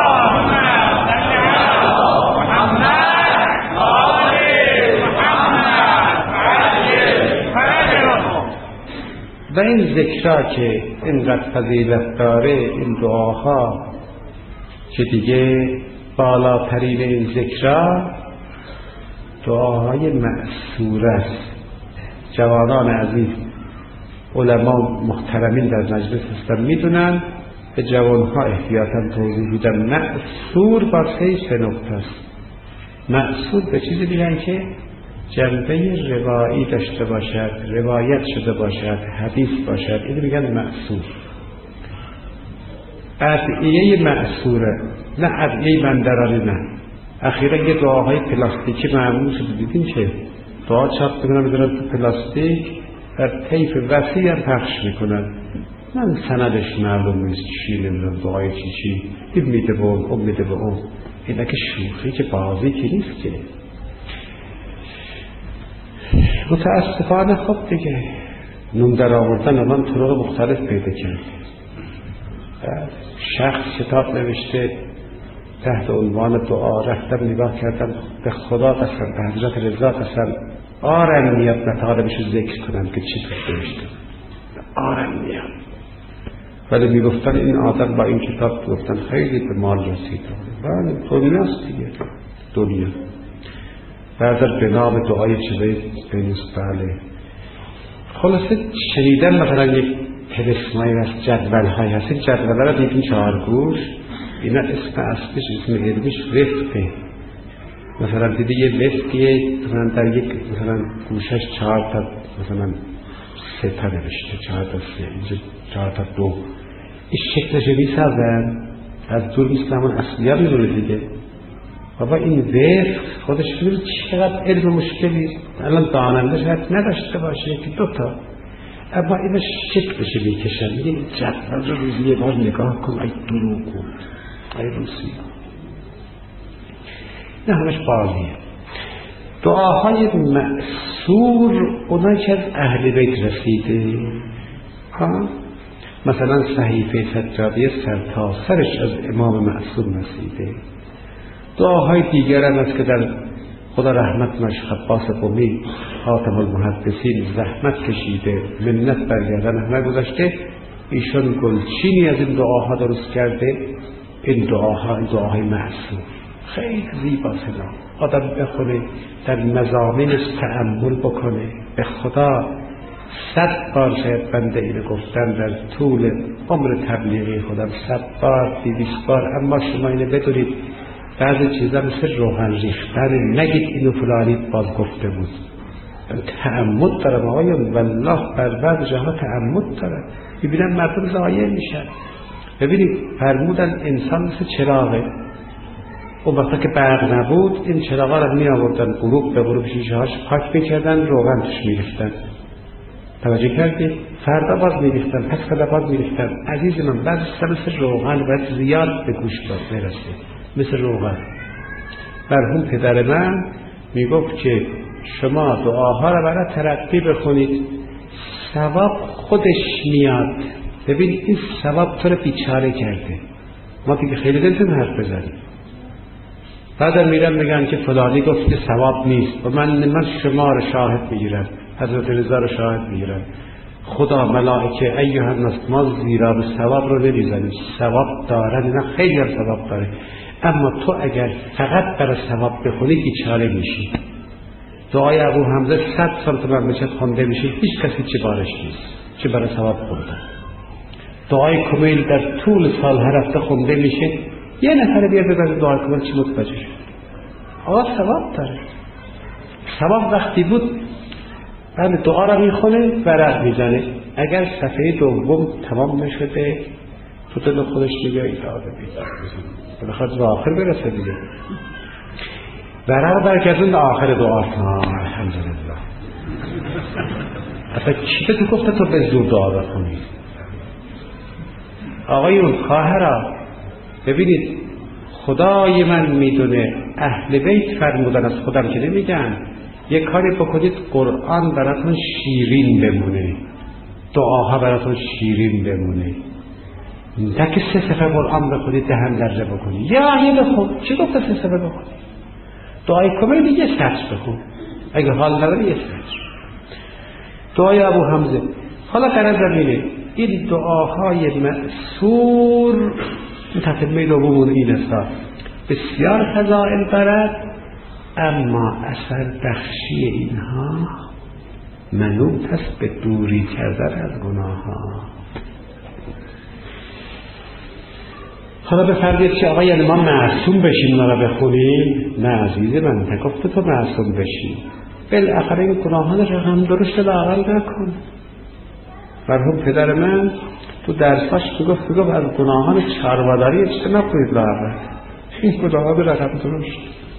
Speaker 1: و این ذکرها که اینقدر فضیلت داره، این دعاها که دیگه بالاترین این ذکرها دعاهای مأثور است. جوانان عزیز علما محترمین در مجلس هستن میدونن، به جوانها احتیاطاً توضیح میدم. مأثور با سه نقطه است. مأثور به چیزی میگن که جنبه روایی داشته باشد، روایت شده باشد، حدیث باشد، اینو میگن مأثور. ادعیه مأثوره، نه ادعیه مندرانی. نه اخیرا یه دعاهای پلاستیکی معمول شده، دیدین که دعا چاپ میکنن میذارن تو پلاستیک در طیف وسیع هم پخش میکنن. من سندش معلوم نیست چی، نمیدونم دعای چی چی، این میده به اون، اون میده به اون. اینا که شوخی که بازی که نیست که. متاسفانه خب دیگه نون در آوردن الان طرق مختلف پیدا کرد. شخص کتاب نوشته تحت عنوان دعا، رفتم نگاه کردم به خدا قسم، به حضرت رضا قسم، آرم میاد مطالبشو ذکر کنم که چی توش نوشته، آرم میاد. ولی میگفتن این آدم با این کتاب گفتن خیلی به مال رسید. بله دنیاست دیگه، دنیا بعد به نام دعای چیزایی بینست. بله خلاصه شنیدن مثلا یک تلسمایی هست، جدول های هست، این جدول را دیدین چهار گوش، اینا اسم اصلش اسم علمیش وفقه. مثلا دیدی یه وفقیه مثلا در یک مثلا گوشش چهار تا مثلا سه تا نوشته، چهار تا سه، اینجا چهار تا دو، این شکلش میسازن از دور مثل همون اصلی ها میدونه دیگه. بابا این وفق خودش میدونه چقدر علم مشکلی الان داننده شاید نداشته باشه که دوتا، اما این شکلش میکشن. میگه جدول رو روزی یه بار نگاه کن، ای دروغ بود، ای روسی، نه همش بازیه. دعاهای مأثور اونایی که از اهل بیت رسیده، ها مثلا صحیفه سجادی سرتا سرش از امام معصوم رسیده. دعاهای دیگر هم است که در خدا رحمت کنه عباس قمی خاتم المحدثین زحمت کشیده، منت برگردن همه گذاشته، ایشون گلچینی از این دعاها درست کرده. این دعاها این دعاهای معصوم خیلی زیبا سنا، آدم بخونه در مضامینش تأمل بکنه. به خدا صد بار شاید بنده اینو گفتم در طول عمر تبلیغی خودم، صد بار دویست بار، اما شما اینو بدونید بعضی چیزا مثل روغن ریختن، نگید اینو فلانی باز گفته بود. تأمل دارم آقایون، والله بر بعض جاها تأمل دارم، ببینن مردم ضایع میشن. ببینید فرمودن انسان مثل چراغه، اون وقتا که برق نبود این چراغا رو می آوردن غروب به غروب شیشه هاش پاک میکردن، روغن توش میریختن. توجه کردید؟ فردا باز میریختن، پس فردا باز میریختن. عزیز من بعضی مثل روغن باید زیاد به گوش برسه، مثل روغن. مرحوم پدر من میگفت که شما دعاها رو برای ترقی بخونید، ثواب خودش میاد. ببین این ثواب تو رو بیچاره کرده. ما دیگه خیلی دلتون حرف بزنیم، بعدم میرن میگن که فلانی گفت که ثواب نیست و من من شما رو شاهد میگیرم، حضرت رضا رو شاهد میگیرم، خدا ملائکه ایها الناس، ما زیرا به ثواب رو نمیزنیم، ثواب داره، نه خیلی هم ثواب داره، اما تو اگر فقط برای ثواب بخونی بیچاره میشی. دعای ابو حمزه صد سال تو مملکت خونده میشه، هیچ کسی چه بارش نیست چه برای ثواب خونده. دعای کمیل در طول سال هر هفته خونده میشه، یه نفر بیا ببره دعای کمیل چی متوجه شد؟ آقا ثواب داره. ثواب وقتی بود بعد دعا را میخونه ورق میزنه، اگر صفحه دوم تمام نشده تو دل خودش میگه ایجاد بیدار بزن، بخواد به آخر برسه دیگه. ورق برگردون به آخر دعا. الحمدلله. اصلا چی به تو گفته تو به زور دعا بخونی؟ آقایون خواهرها ببینید، خدای من میدونه، اهل بیت فرمودن از خودم که نمیگن، یک کاری بکنید قرآن براتون شیرین بمونه، دعاها براتون شیرین بمونه. نه که سه صفحه قرآن بخونید دهن درجه بکنید، یا یه بخون. چی گفته سه صفحه بخون؟ دعای کمیل یه سطر بخون، اگه حال نداری یه سطر. دعای ابو حمزه. حالا قرار زمینه این دعاهای مأثور متفهمه دومون این است، بسیار فضائل دارد، اما اثر بخشی اینها منوط است به دوری کردن از گناه ها. حالا بفرمایید که آقا یعنی ما معصوم بشیم اونا رو بخونیم؟ نه عزیز من، نگفته تو معصوم بشیم، بالاخره این گناهان رقم درشت لااقل نکن. مرحوم پدر من تو درساش میگفت میگفت از گناهان چارواداری اجتناب کنید لااقل، این گناهان رقم درشت.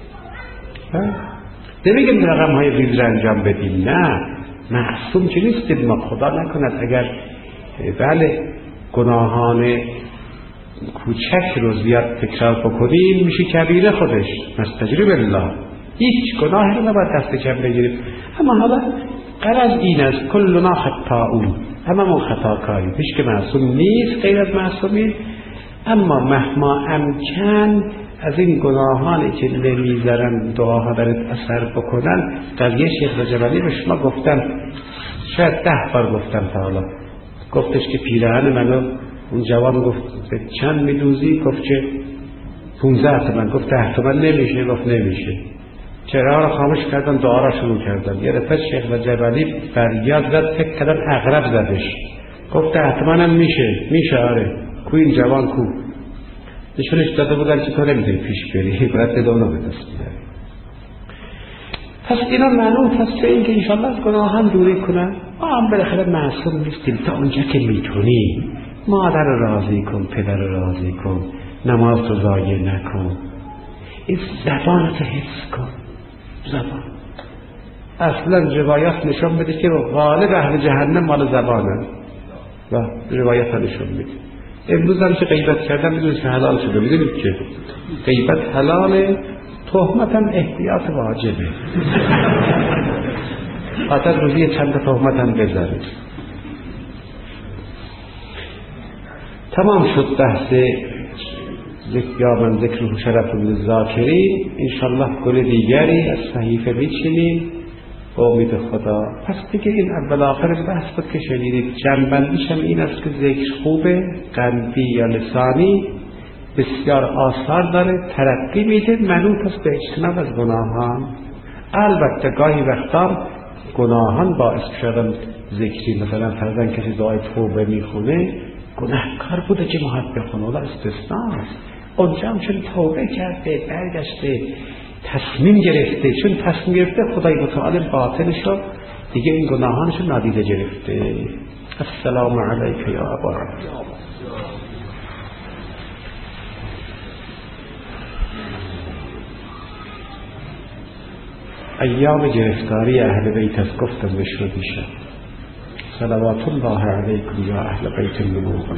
Speaker 1: نمیگم رقم های ریز را انجام بدیم، نه، معصوم که نیستیم ما، خدا نکند اگر بله گناهان کوچک رو زیاد تکرار بکنیم میشه کبیره خودش، نستجری بالله، هیچ گناهی رو نباید دست کم بگیریم. اما حالا غرض این است کلنا خطاؤون، هممون خطاکاریم، هیچ که معصوم نیست غیر از معصومین، اما مهما امکن از این گناهانی که نمیذارن دعاها برات اثر بکنن. قضیه شیخ رجبی به شما گفتم، شاید ده بار گفتم تا حالا، گفتش که پیراهن منو اون جوان گفت به چند میدوزی؟ گفت که پونزده تومن. گفت ده تومن نمیشه. گفت نمیشه. چرا رو خاموش کردن، دعا را شروع کردن. یه دفعه شیخ رجبی فریاد زد، فکر کردن عقرب زدش. گفت ده تومن هم میشه. میشه آره. کو این جوان کو؟ نشونش داده بودن که تو نمیدونی پیش بری، باید بدونه به دست بیاری. پس اینا منوط هست به این که انشاءالله از گناه هم دوری کنن. ما هم بالاخره معصوم نیستیم، تا اونجا که میتونی مادر راضی کن، پدر راضی کن، نماز رو ضایع نکن، این زبان رو حفظ کن. زبان اصلا روایات نشون بده که غالب اهل جهنم مال زبانه و روایات ها نشون میده. امروز هم که غیبت کردن میدونید که حلال شده، میدونید که غیبت حلاله، تهمت هم احتیاط واجبه. خاطر روزی چند تهمت هم بذارید. تمام شد بحث یا من ذکر شرف الذاکرین. انشالله گل دیگری از صحیفه میچینیم با امید خدا. پس دیگه این اول آخر بحث بود که شنیدید. جنبندیش هم این است که ذکر خوبه، قلبی یا لسانی، بسیار آثار داره، ترقی میده، منوط است به اجتناب از گناهان. البته گاهی وقتا گناهان باعث شدن ذکری، مثلا فرضاً کسی دعای توبه میخونه گناهکار بوده که ماهد بخونه، ولی استثناء است. اونجا هم چون توبه کرده، برگشته، تصمیم گرفته، چون تصمیم گرفته خدای متعال باطنش رو دیگه این گناهانش رو نادیده گرفته. السلام علیک یا ابا عبدالله. ایام گرفتاری اهل بیت از گفتم بشنو دیشب. صلوات الله علیکم یا اهل بیت النبوة.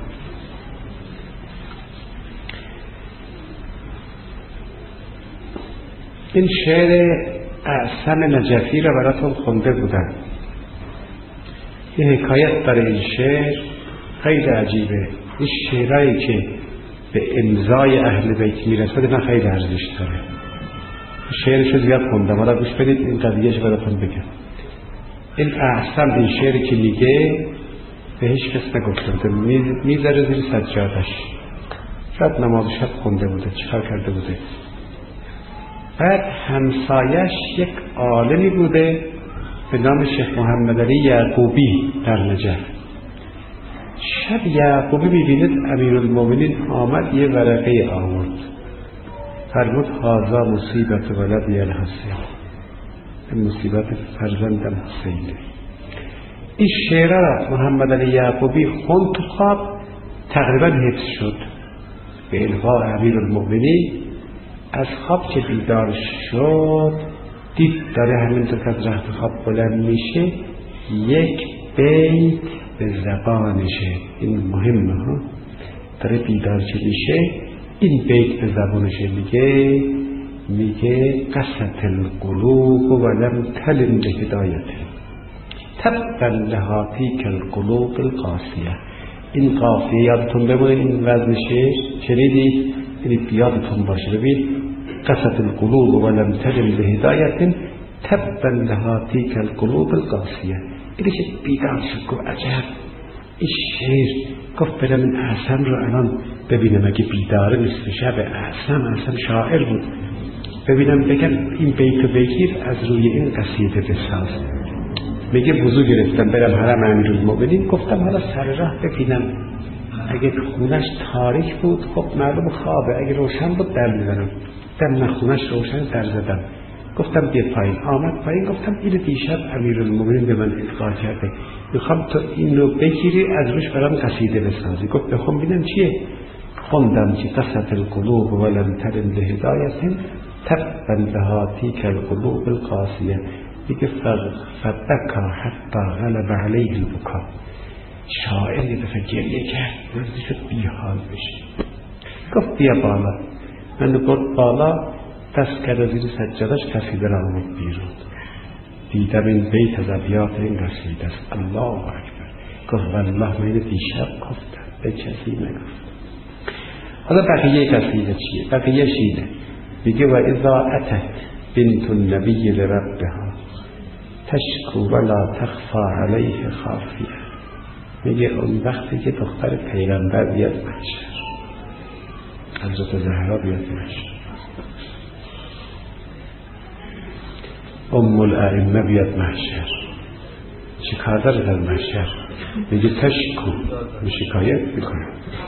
Speaker 1: این شعر اعصم نجفی را براتون خونده بودم. یه حکایت برای این شعر خیلی عجیبه. این شعرهایی که به امضای اهل بیت میرسد من خیلی ارزش داره. شعرشو زیاد خوندم، حالا گوش بدید این قضیهش براتون بگم. این اعصم این شعری که میگه به هیچ کس نگفته، میذاره زیر سجادش. شاید نماز شب خونده بوده، چیکار کرده بوده. بعد همسایش یک عالمی بوده به نام شیخ محمد علی یعقوبی در نجف. شب یعقوبی میبیند امیرالمومنین آمد، یه ورقه آورد، فرمود هذا مصیبت ولدی الحسین، مصیبت فرزندم حسینه. این شعر را محمد علی یعقوبی خوند تو خواب، تقریبا حفظ شد به القاء امیرالمومنین. از خواب که بیدار شد دید داره همینطور که از رخت خواب بلند میشه یک بیت به زبانشه. این مهمه ها، داره بیدار که میشه این بیت به زبانشه. میگه میگه قست القلوب ولم تلم به هدایته تبا لها فیک القلوب القاسیه. این قافیه یادتون بمونه، این وزنشه شنیدید؟ یعنی بیادتون باشه. ببین قست القلوب ولم تلم به هدایته تبا لها فیک القلوب القاسیه. اینه که بیدار شد گفت عجب این شعر. گفت برم این اعصم رو الان ببینم، اگه بیداره نصف شب اعصم اعصم شاعر بود، ببینم بگم این بیتو بگیر از روی این قصیده بساز. میگه وضو گرفتم برم حرم امیرالمومنین، گفتم حالا سر راه ببینم، اگه خونش تاریک بود خب معلوم خوابه، اگه روشن بود در میزنم. دم نخونش روشن در زدم، گفتم بیا پایین. آمد پایین، گفتم اینو دیشب امیرالمومنین به من القا کرده، میخوام تو اینو بگیری از روش برام قصیده بسازی. گفت بخون ببینم چیه. خوندم که قست القلوب ولم تلم به هدایته تبا لها فیک القلوب القاسیه. میگه فبکا حتی غلب علیه البکا. شاعر یه دفعه گریه کرد، نزدیک شد بیحال بشه. گفت بیا بالا. من برد بالا، دست کرد زیر سجادش، قصیده را آمد بیرون. دیدم این بیت از ابیات این قصیده است. الله اکبر. گفت والله من دیشب گفتم به کسی نگفت. حالا بقیه قصیده چیه؟ بقیه شینه. میگه و اذا اتت بنت النبی لربها تشکو ولا تخفى علیه خافیه. میگه اون وقتی که دختر پیغمبر بیاد محشر، حضرت زهرا بیاد محشر، ام الائمه بیاد محشر، چی کار داره در محشر؟ میگه تشکو، شکایت میکنه.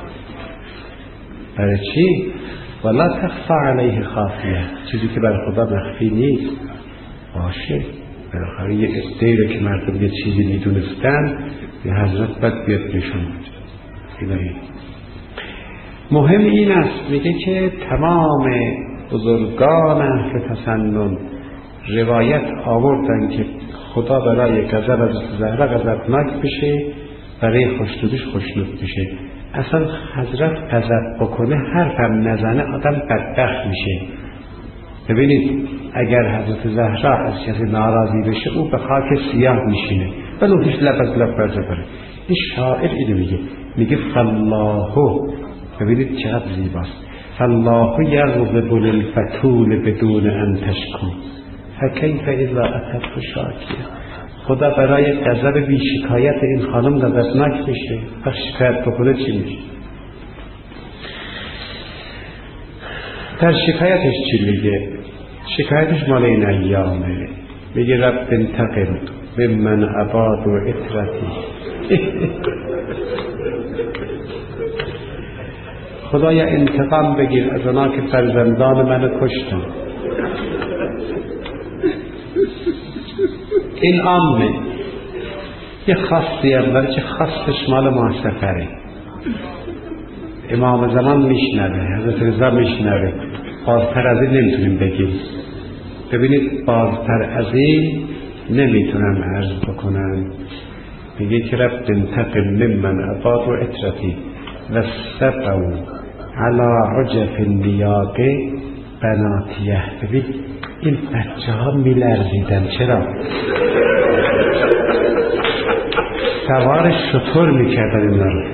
Speaker 1: برای چی؟ ولا تخفى علیه خافیه، چیزی که بر خدا مخفی نیست باشه. بالاخره یه عده‌ای که مردم یه چیزی میدونستن به حضرت بد بیاد نشون بده. اینایی مهم این است. میگه که تمام بزرگان اهل تسنن روایت آوردن که خدا برای غضب از زهرا غضبناک بشه، برای خوشنودیش خوشنود بشه. اصلا حضرت غضب بکنه حرفم نزنه آدم بدبخت میشه. ببینید اگر حضرت زهرا از کسی ناراضی بشه او به خاک سیاه میشینه، ولو هیچ لب از لب برزه بره. این شاعر اینو میگه، میگه فالله، ببینید چقدر زیباست، فالله یغضب للفتول بدون ان تشکو فکیف اذا اتت شاکیه. خدا برای غضب بی شکایت این خانم غضبناک میشه، وقت شکایت بکنه چی میشه؟ در شکایتش چی میگه؟ شکایتش مال این ایامه. میگه رب انتقم ممن عباد و اطرتی. خدایا انتقام بگیر از اونا که فرزندان منو کشتن. این عامه. یه خاصی اول چه خاصش مال معصفره. امام زمان میشنوه، حضرت رضا میشنوه، خاصتر از این نمیتونیم بگیم. ببینید بازتر از این نمیتونم عرض بکنم. میگه که رب انتقم ممن اباد و اطرتی و سبعو علا عجف نیاق بناتیه. ببین این بچه ها میلرزیدن. چرا؟ سوار شطور میکردن اینا رو.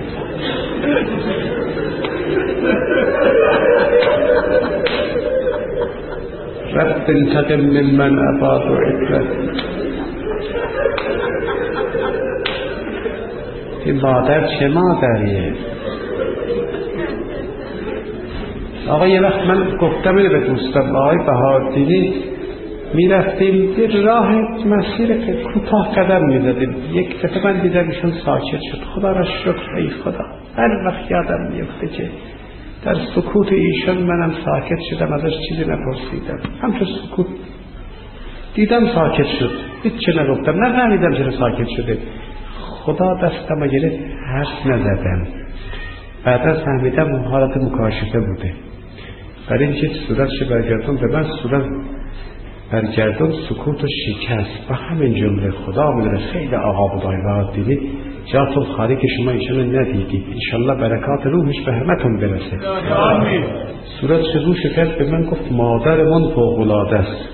Speaker 1: رب انتقم ممن اباد و اطرتی. این مادر چه مادریه؟ آقا یه وقت من گفتم اینو به دوستم، آقای بهادینی میرفتیم یه راه مسیر که کوتاه قدم میزدیم، یک دفعه من دیدم ایشون ساکت شد. خدا را شکر ای خدا. هر وقت یادم میفته که در سکوت ایشون منم ساکت شدم، ازش چیزی نپرسیدم، هم تو سکوت دیدم ساکت شد، هیچ چه نگفتم، نفهمیدم چرا ساکت شده. خدا دستم گرفت، حرف نزدم. بعد از فهمیدم اون حالت مکاشفه بوده. برای اینکه صورتش برگردون به من، صورت برگردون سکوت و شکست. و همین جمله خدا میدونه خیلی آقا بود آقای بهادینی، جاتون خالی که شما ایشون ندیدید. انشالله برکات روحش به همتون برسه. صورتش رو شکست، به من گفت مادرمون فوق‌العاده است.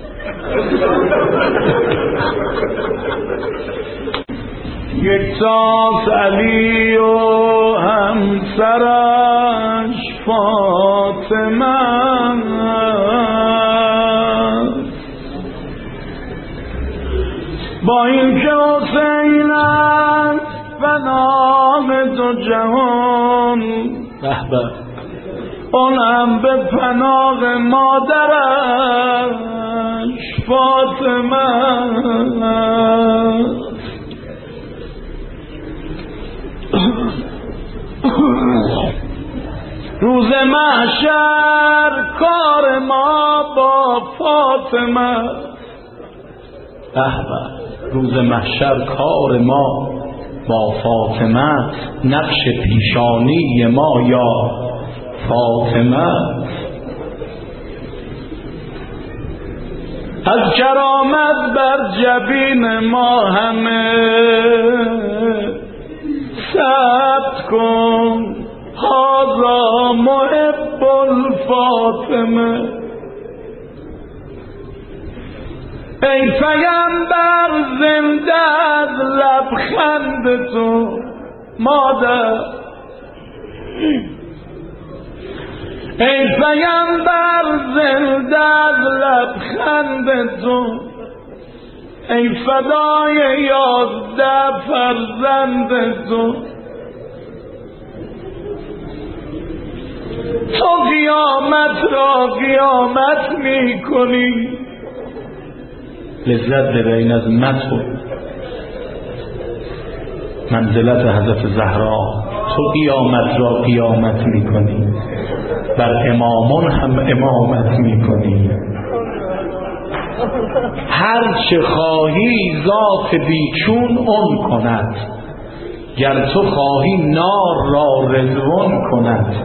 Speaker 2: یک ساس علی و همسرش فاطمه، با این که حسین است پناه دو جهان، اونم به پناه مادرش فاطمه. روز محشر کار ما با فاطمه،
Speaker 3: روز محشر کار ما با فاطمه، نقش پیشانی ما یا فاطمه.
Speaker 2: از کرامت بر جبین ما همه ثبت کن هذا محب الفاطمه. ای پیغمبر زنده از لبخند تو مادر، ای پیغمبر زنده از لبخند تو، ای فدای یازده فرزند تو. تو قیامت را قیامت می کنی،
Speaker 3: لذت ببرین از مدح و منزلت حضرت زهرا. تو قیامت را قیامت می کنی، بر امامان هم امامت می کنی. هر چه خواهی ذات بیچون اون کند، گر تو خواهی نار را رضوان کند.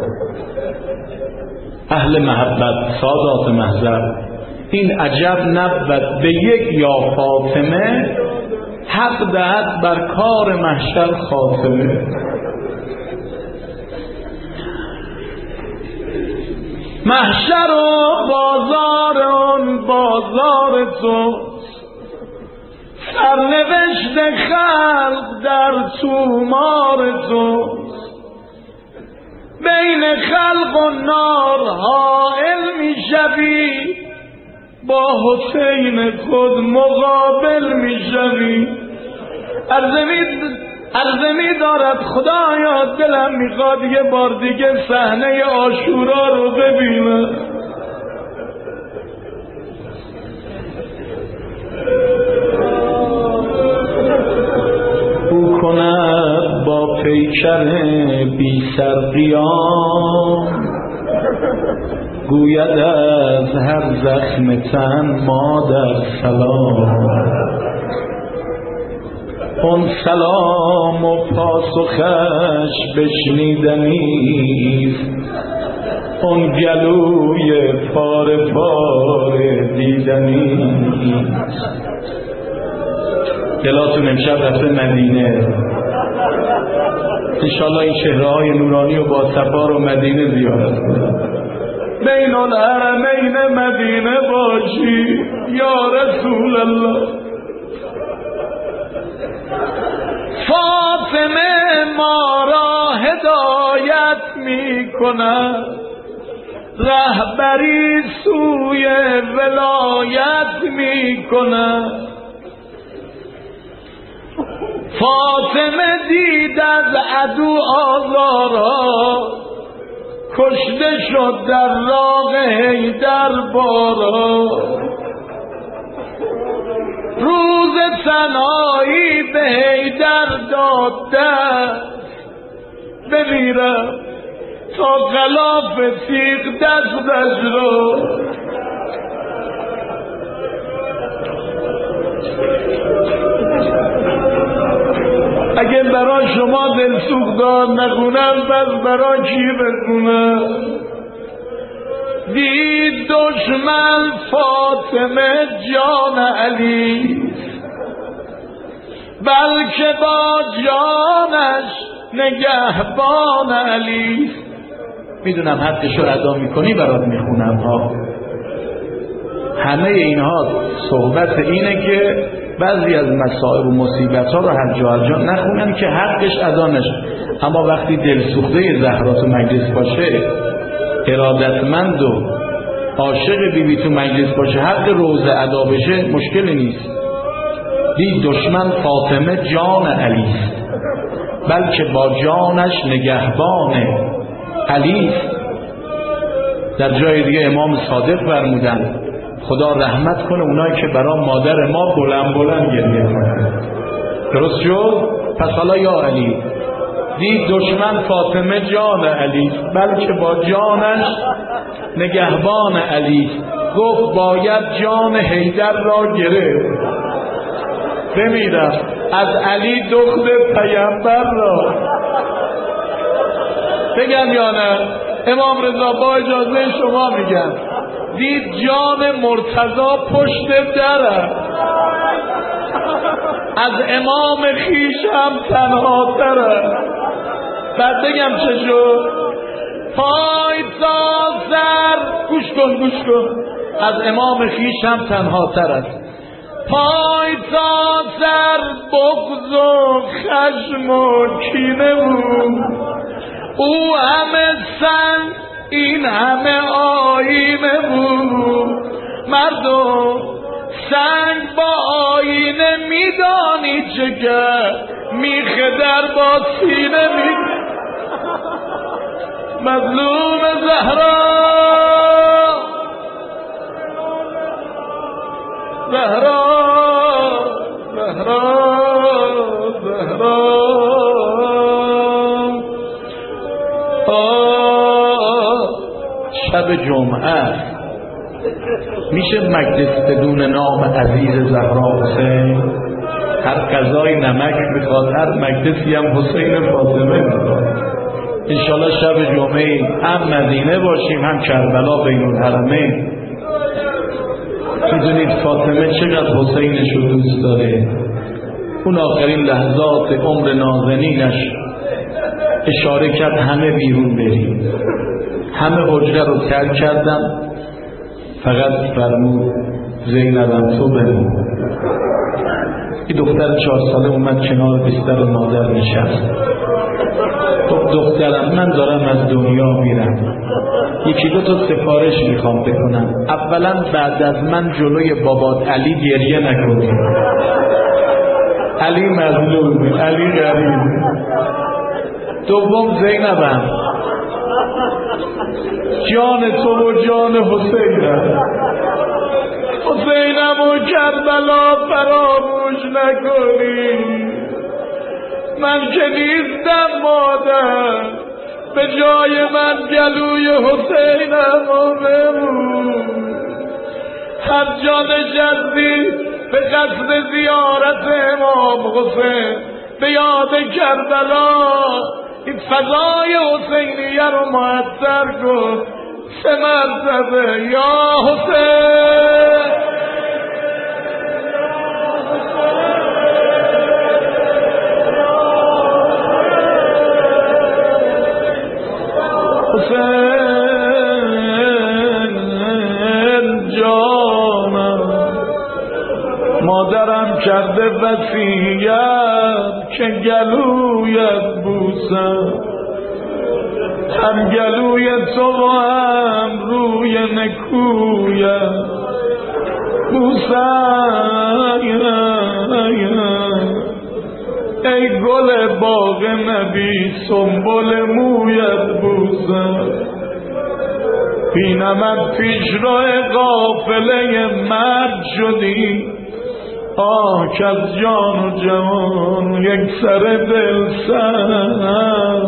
Speaker 3: اهل محبت سادات محضر، این عجب نبود به یک یا فاطمه، حق دهد بر کار محشر خاتمه.
Speaker 2: محشر و بازار اون بازار تو، سرنوشت خلق در تومار تو. بین خلق و نار حائل می شوی، با حسین خود مقابل می شوی. عرضه می دارد خدایا دلم میخواد یه بار دیگه صحنه عاشورا رو ببینم.
Speaker 3: او کند با پیکر بی سر قیام، گوید از هر زخم تن مادر سلام. اون سلام و پاسخش بشنیدنیست، اون گلوی پاره پاره دیدنی. دلاتون امشب رفته مدینه، انشالله این چهره های نورانی و با صفا رو مدینه زیارت کنید.
Speaker 2: بین الحرمین مدینه باشی یا رسول الله. فاطمه ما را هدایت می کند، رهبری سوی ولایت می کند. فاطمه دید از عدو آزارها، کشته شد در راه حیدر بارا. روز تنهایی به حیدر داد دست، بمیرم تا غلاف تیغ دستش رو. اگه برای شما دلسوختان نخونم بس برای کی بخونم؟ دید دشمن فاطمه جان علی، بلکه با جانش نگهبان علی.
Speaker 3: میدونم حقشو ادا میکنی برات میخونم ها. همه اینها صحبت اینه که بعضی از مصائب و مصیبت ها رو هر جا هر جا نخونن که حقش ادا نشه. اما وقتی دلسوخته زهرا تو مجلس باشه، ارادتمند و عاشق بیبی تو مجلس باشه، حق روزه ادا بشه، مشکلی نیست. دید دشمن فاطمه جان علی است، بلکه با جانش نگهبان علی است. در جای دیگه امام صادق فرمودن خدا رحمت کنه اونایی که برای مادر ما بلند بلند گریه کنن. درست شد؟ پس حالا یا علی، دید دشمن فاطمه جان علی، بلکه با جانش نگهبان علی. گفت باید جان حیدر را گرفت، بمیرم از علی دخت پیامبر را. بگم یا نه؟ امام رضا با اجازه شما میگم، دید جان مرتضی پشت درم، از امام خیش هم تنها ترم. بعد بگم چه شد؟ پای تا سر، گوش کن گوش کن، از امام خیش هم تنها تر است. پای تا سر بغض و خشم و کینه بود، او همه سنگ این همه آینه بود. مردم سنگ با آینه میدانی چه کرد، میخه در با سینه می. مظلوم زهرا زهرا زهرا زهرا شب جمعه میشه مجلس بدون نام عزیز زهرا حسین؟ هر غذای نمک میخواد، هر مجلسی هم حسین فاطمه میخواد. انشالله شب جمعه هم مدینه باشیم هم کربلا بین الحرمین. میدونید فاطمه چقدر حسینش رو دوست داره. اون آخرین لحظات عمر نازنینش اشاره کرد همه بیرون بریم، همه حجره رو ترک کردن، فقط فرمود زینبم تو بمون. این دختر چهار ساله اومد کنار بستر مادر نشست. خب دخترم من دارم از دنیا میرم، یکی دو تا سفارش میخوام بکنم. اولا بعد از من جلوی بابات علی گریه نکنی، علی مظلوم، علی غریب. دوم زینبم جان تو و جان حسینم،
Speaker 2: حسینم و کربلا فراموش نکنی. من که نیستم مادر، به جای من گلوی حسینم و بمون. هر جا نشستی به قصد زیارت امام حسین، به یاد کربلا این فضای حسینیه رو مؤثر کن. سه مرتبه یا حسین حسین جانم مادرم کرده وصیت که گلویت بوسم هم گلوی تو و هم روی نکویت بوسم ای گل باغ نبی سنبل مویت بوسم بینمت پیش راه قافله مرد شدی آه که از جان و جهان یک سر دل سر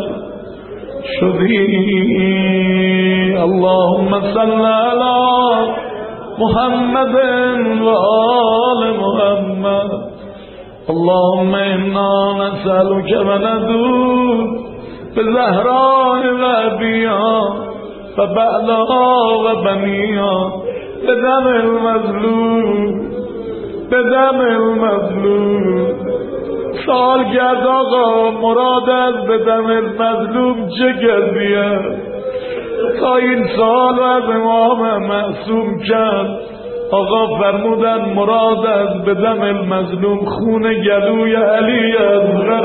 Speaker 2: شدی اللهم صل علی محمد و آل محمد اللهم انا نسألك و ندعوك بزهراء و ابیها و بعلها و بنیها بدم المظلوم بدم المظلوم سال کرد آقا مراد از بدم المظلوم چه کردیه تا این سال از امام معصوم کرد آقا فرمودن مراد از بدم المظلوم خون گلوی علی اصغر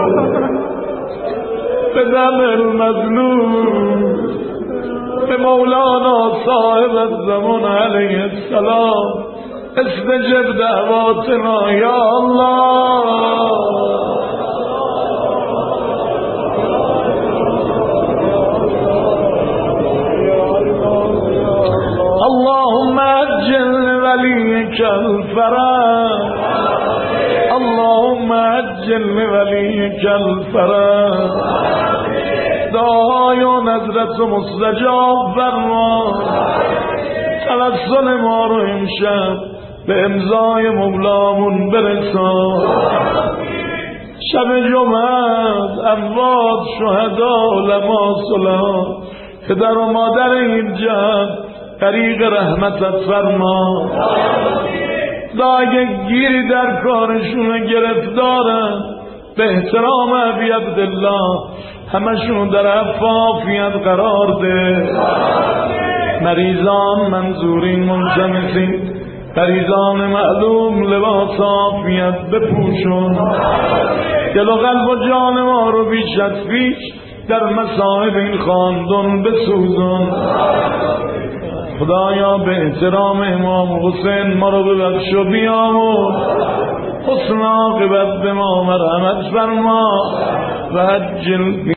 Speaker 2: بدم المظلوم به مولانا صاحب الزمان علیه السلام استجب دعواتنا یا الله اللهم عجل وليك الفرج اللهم عجل وليك الفرج دعای و نظرت مستجاب فرما توسل ما رو امشب به امضای مولامون برسان شب جمعه اموات شهدا علما صلاح پدر و مادر این جمع طریق رحمتت فرما داگه گیری در کارشون گرفتارن به احترام ابی عبدالله همشون در عفافیت قرار ده مریضان منظورین منجمسین مریضان معلوم لباس عافیت بپوشون دل و قلب و جان ما رو بیش از پیش در مصائب این خاندان بسوزون خدایا به احترام امام حسین ما رو ببخش و بیامون حسن عاقبت به ما مرحمت فرما و عجل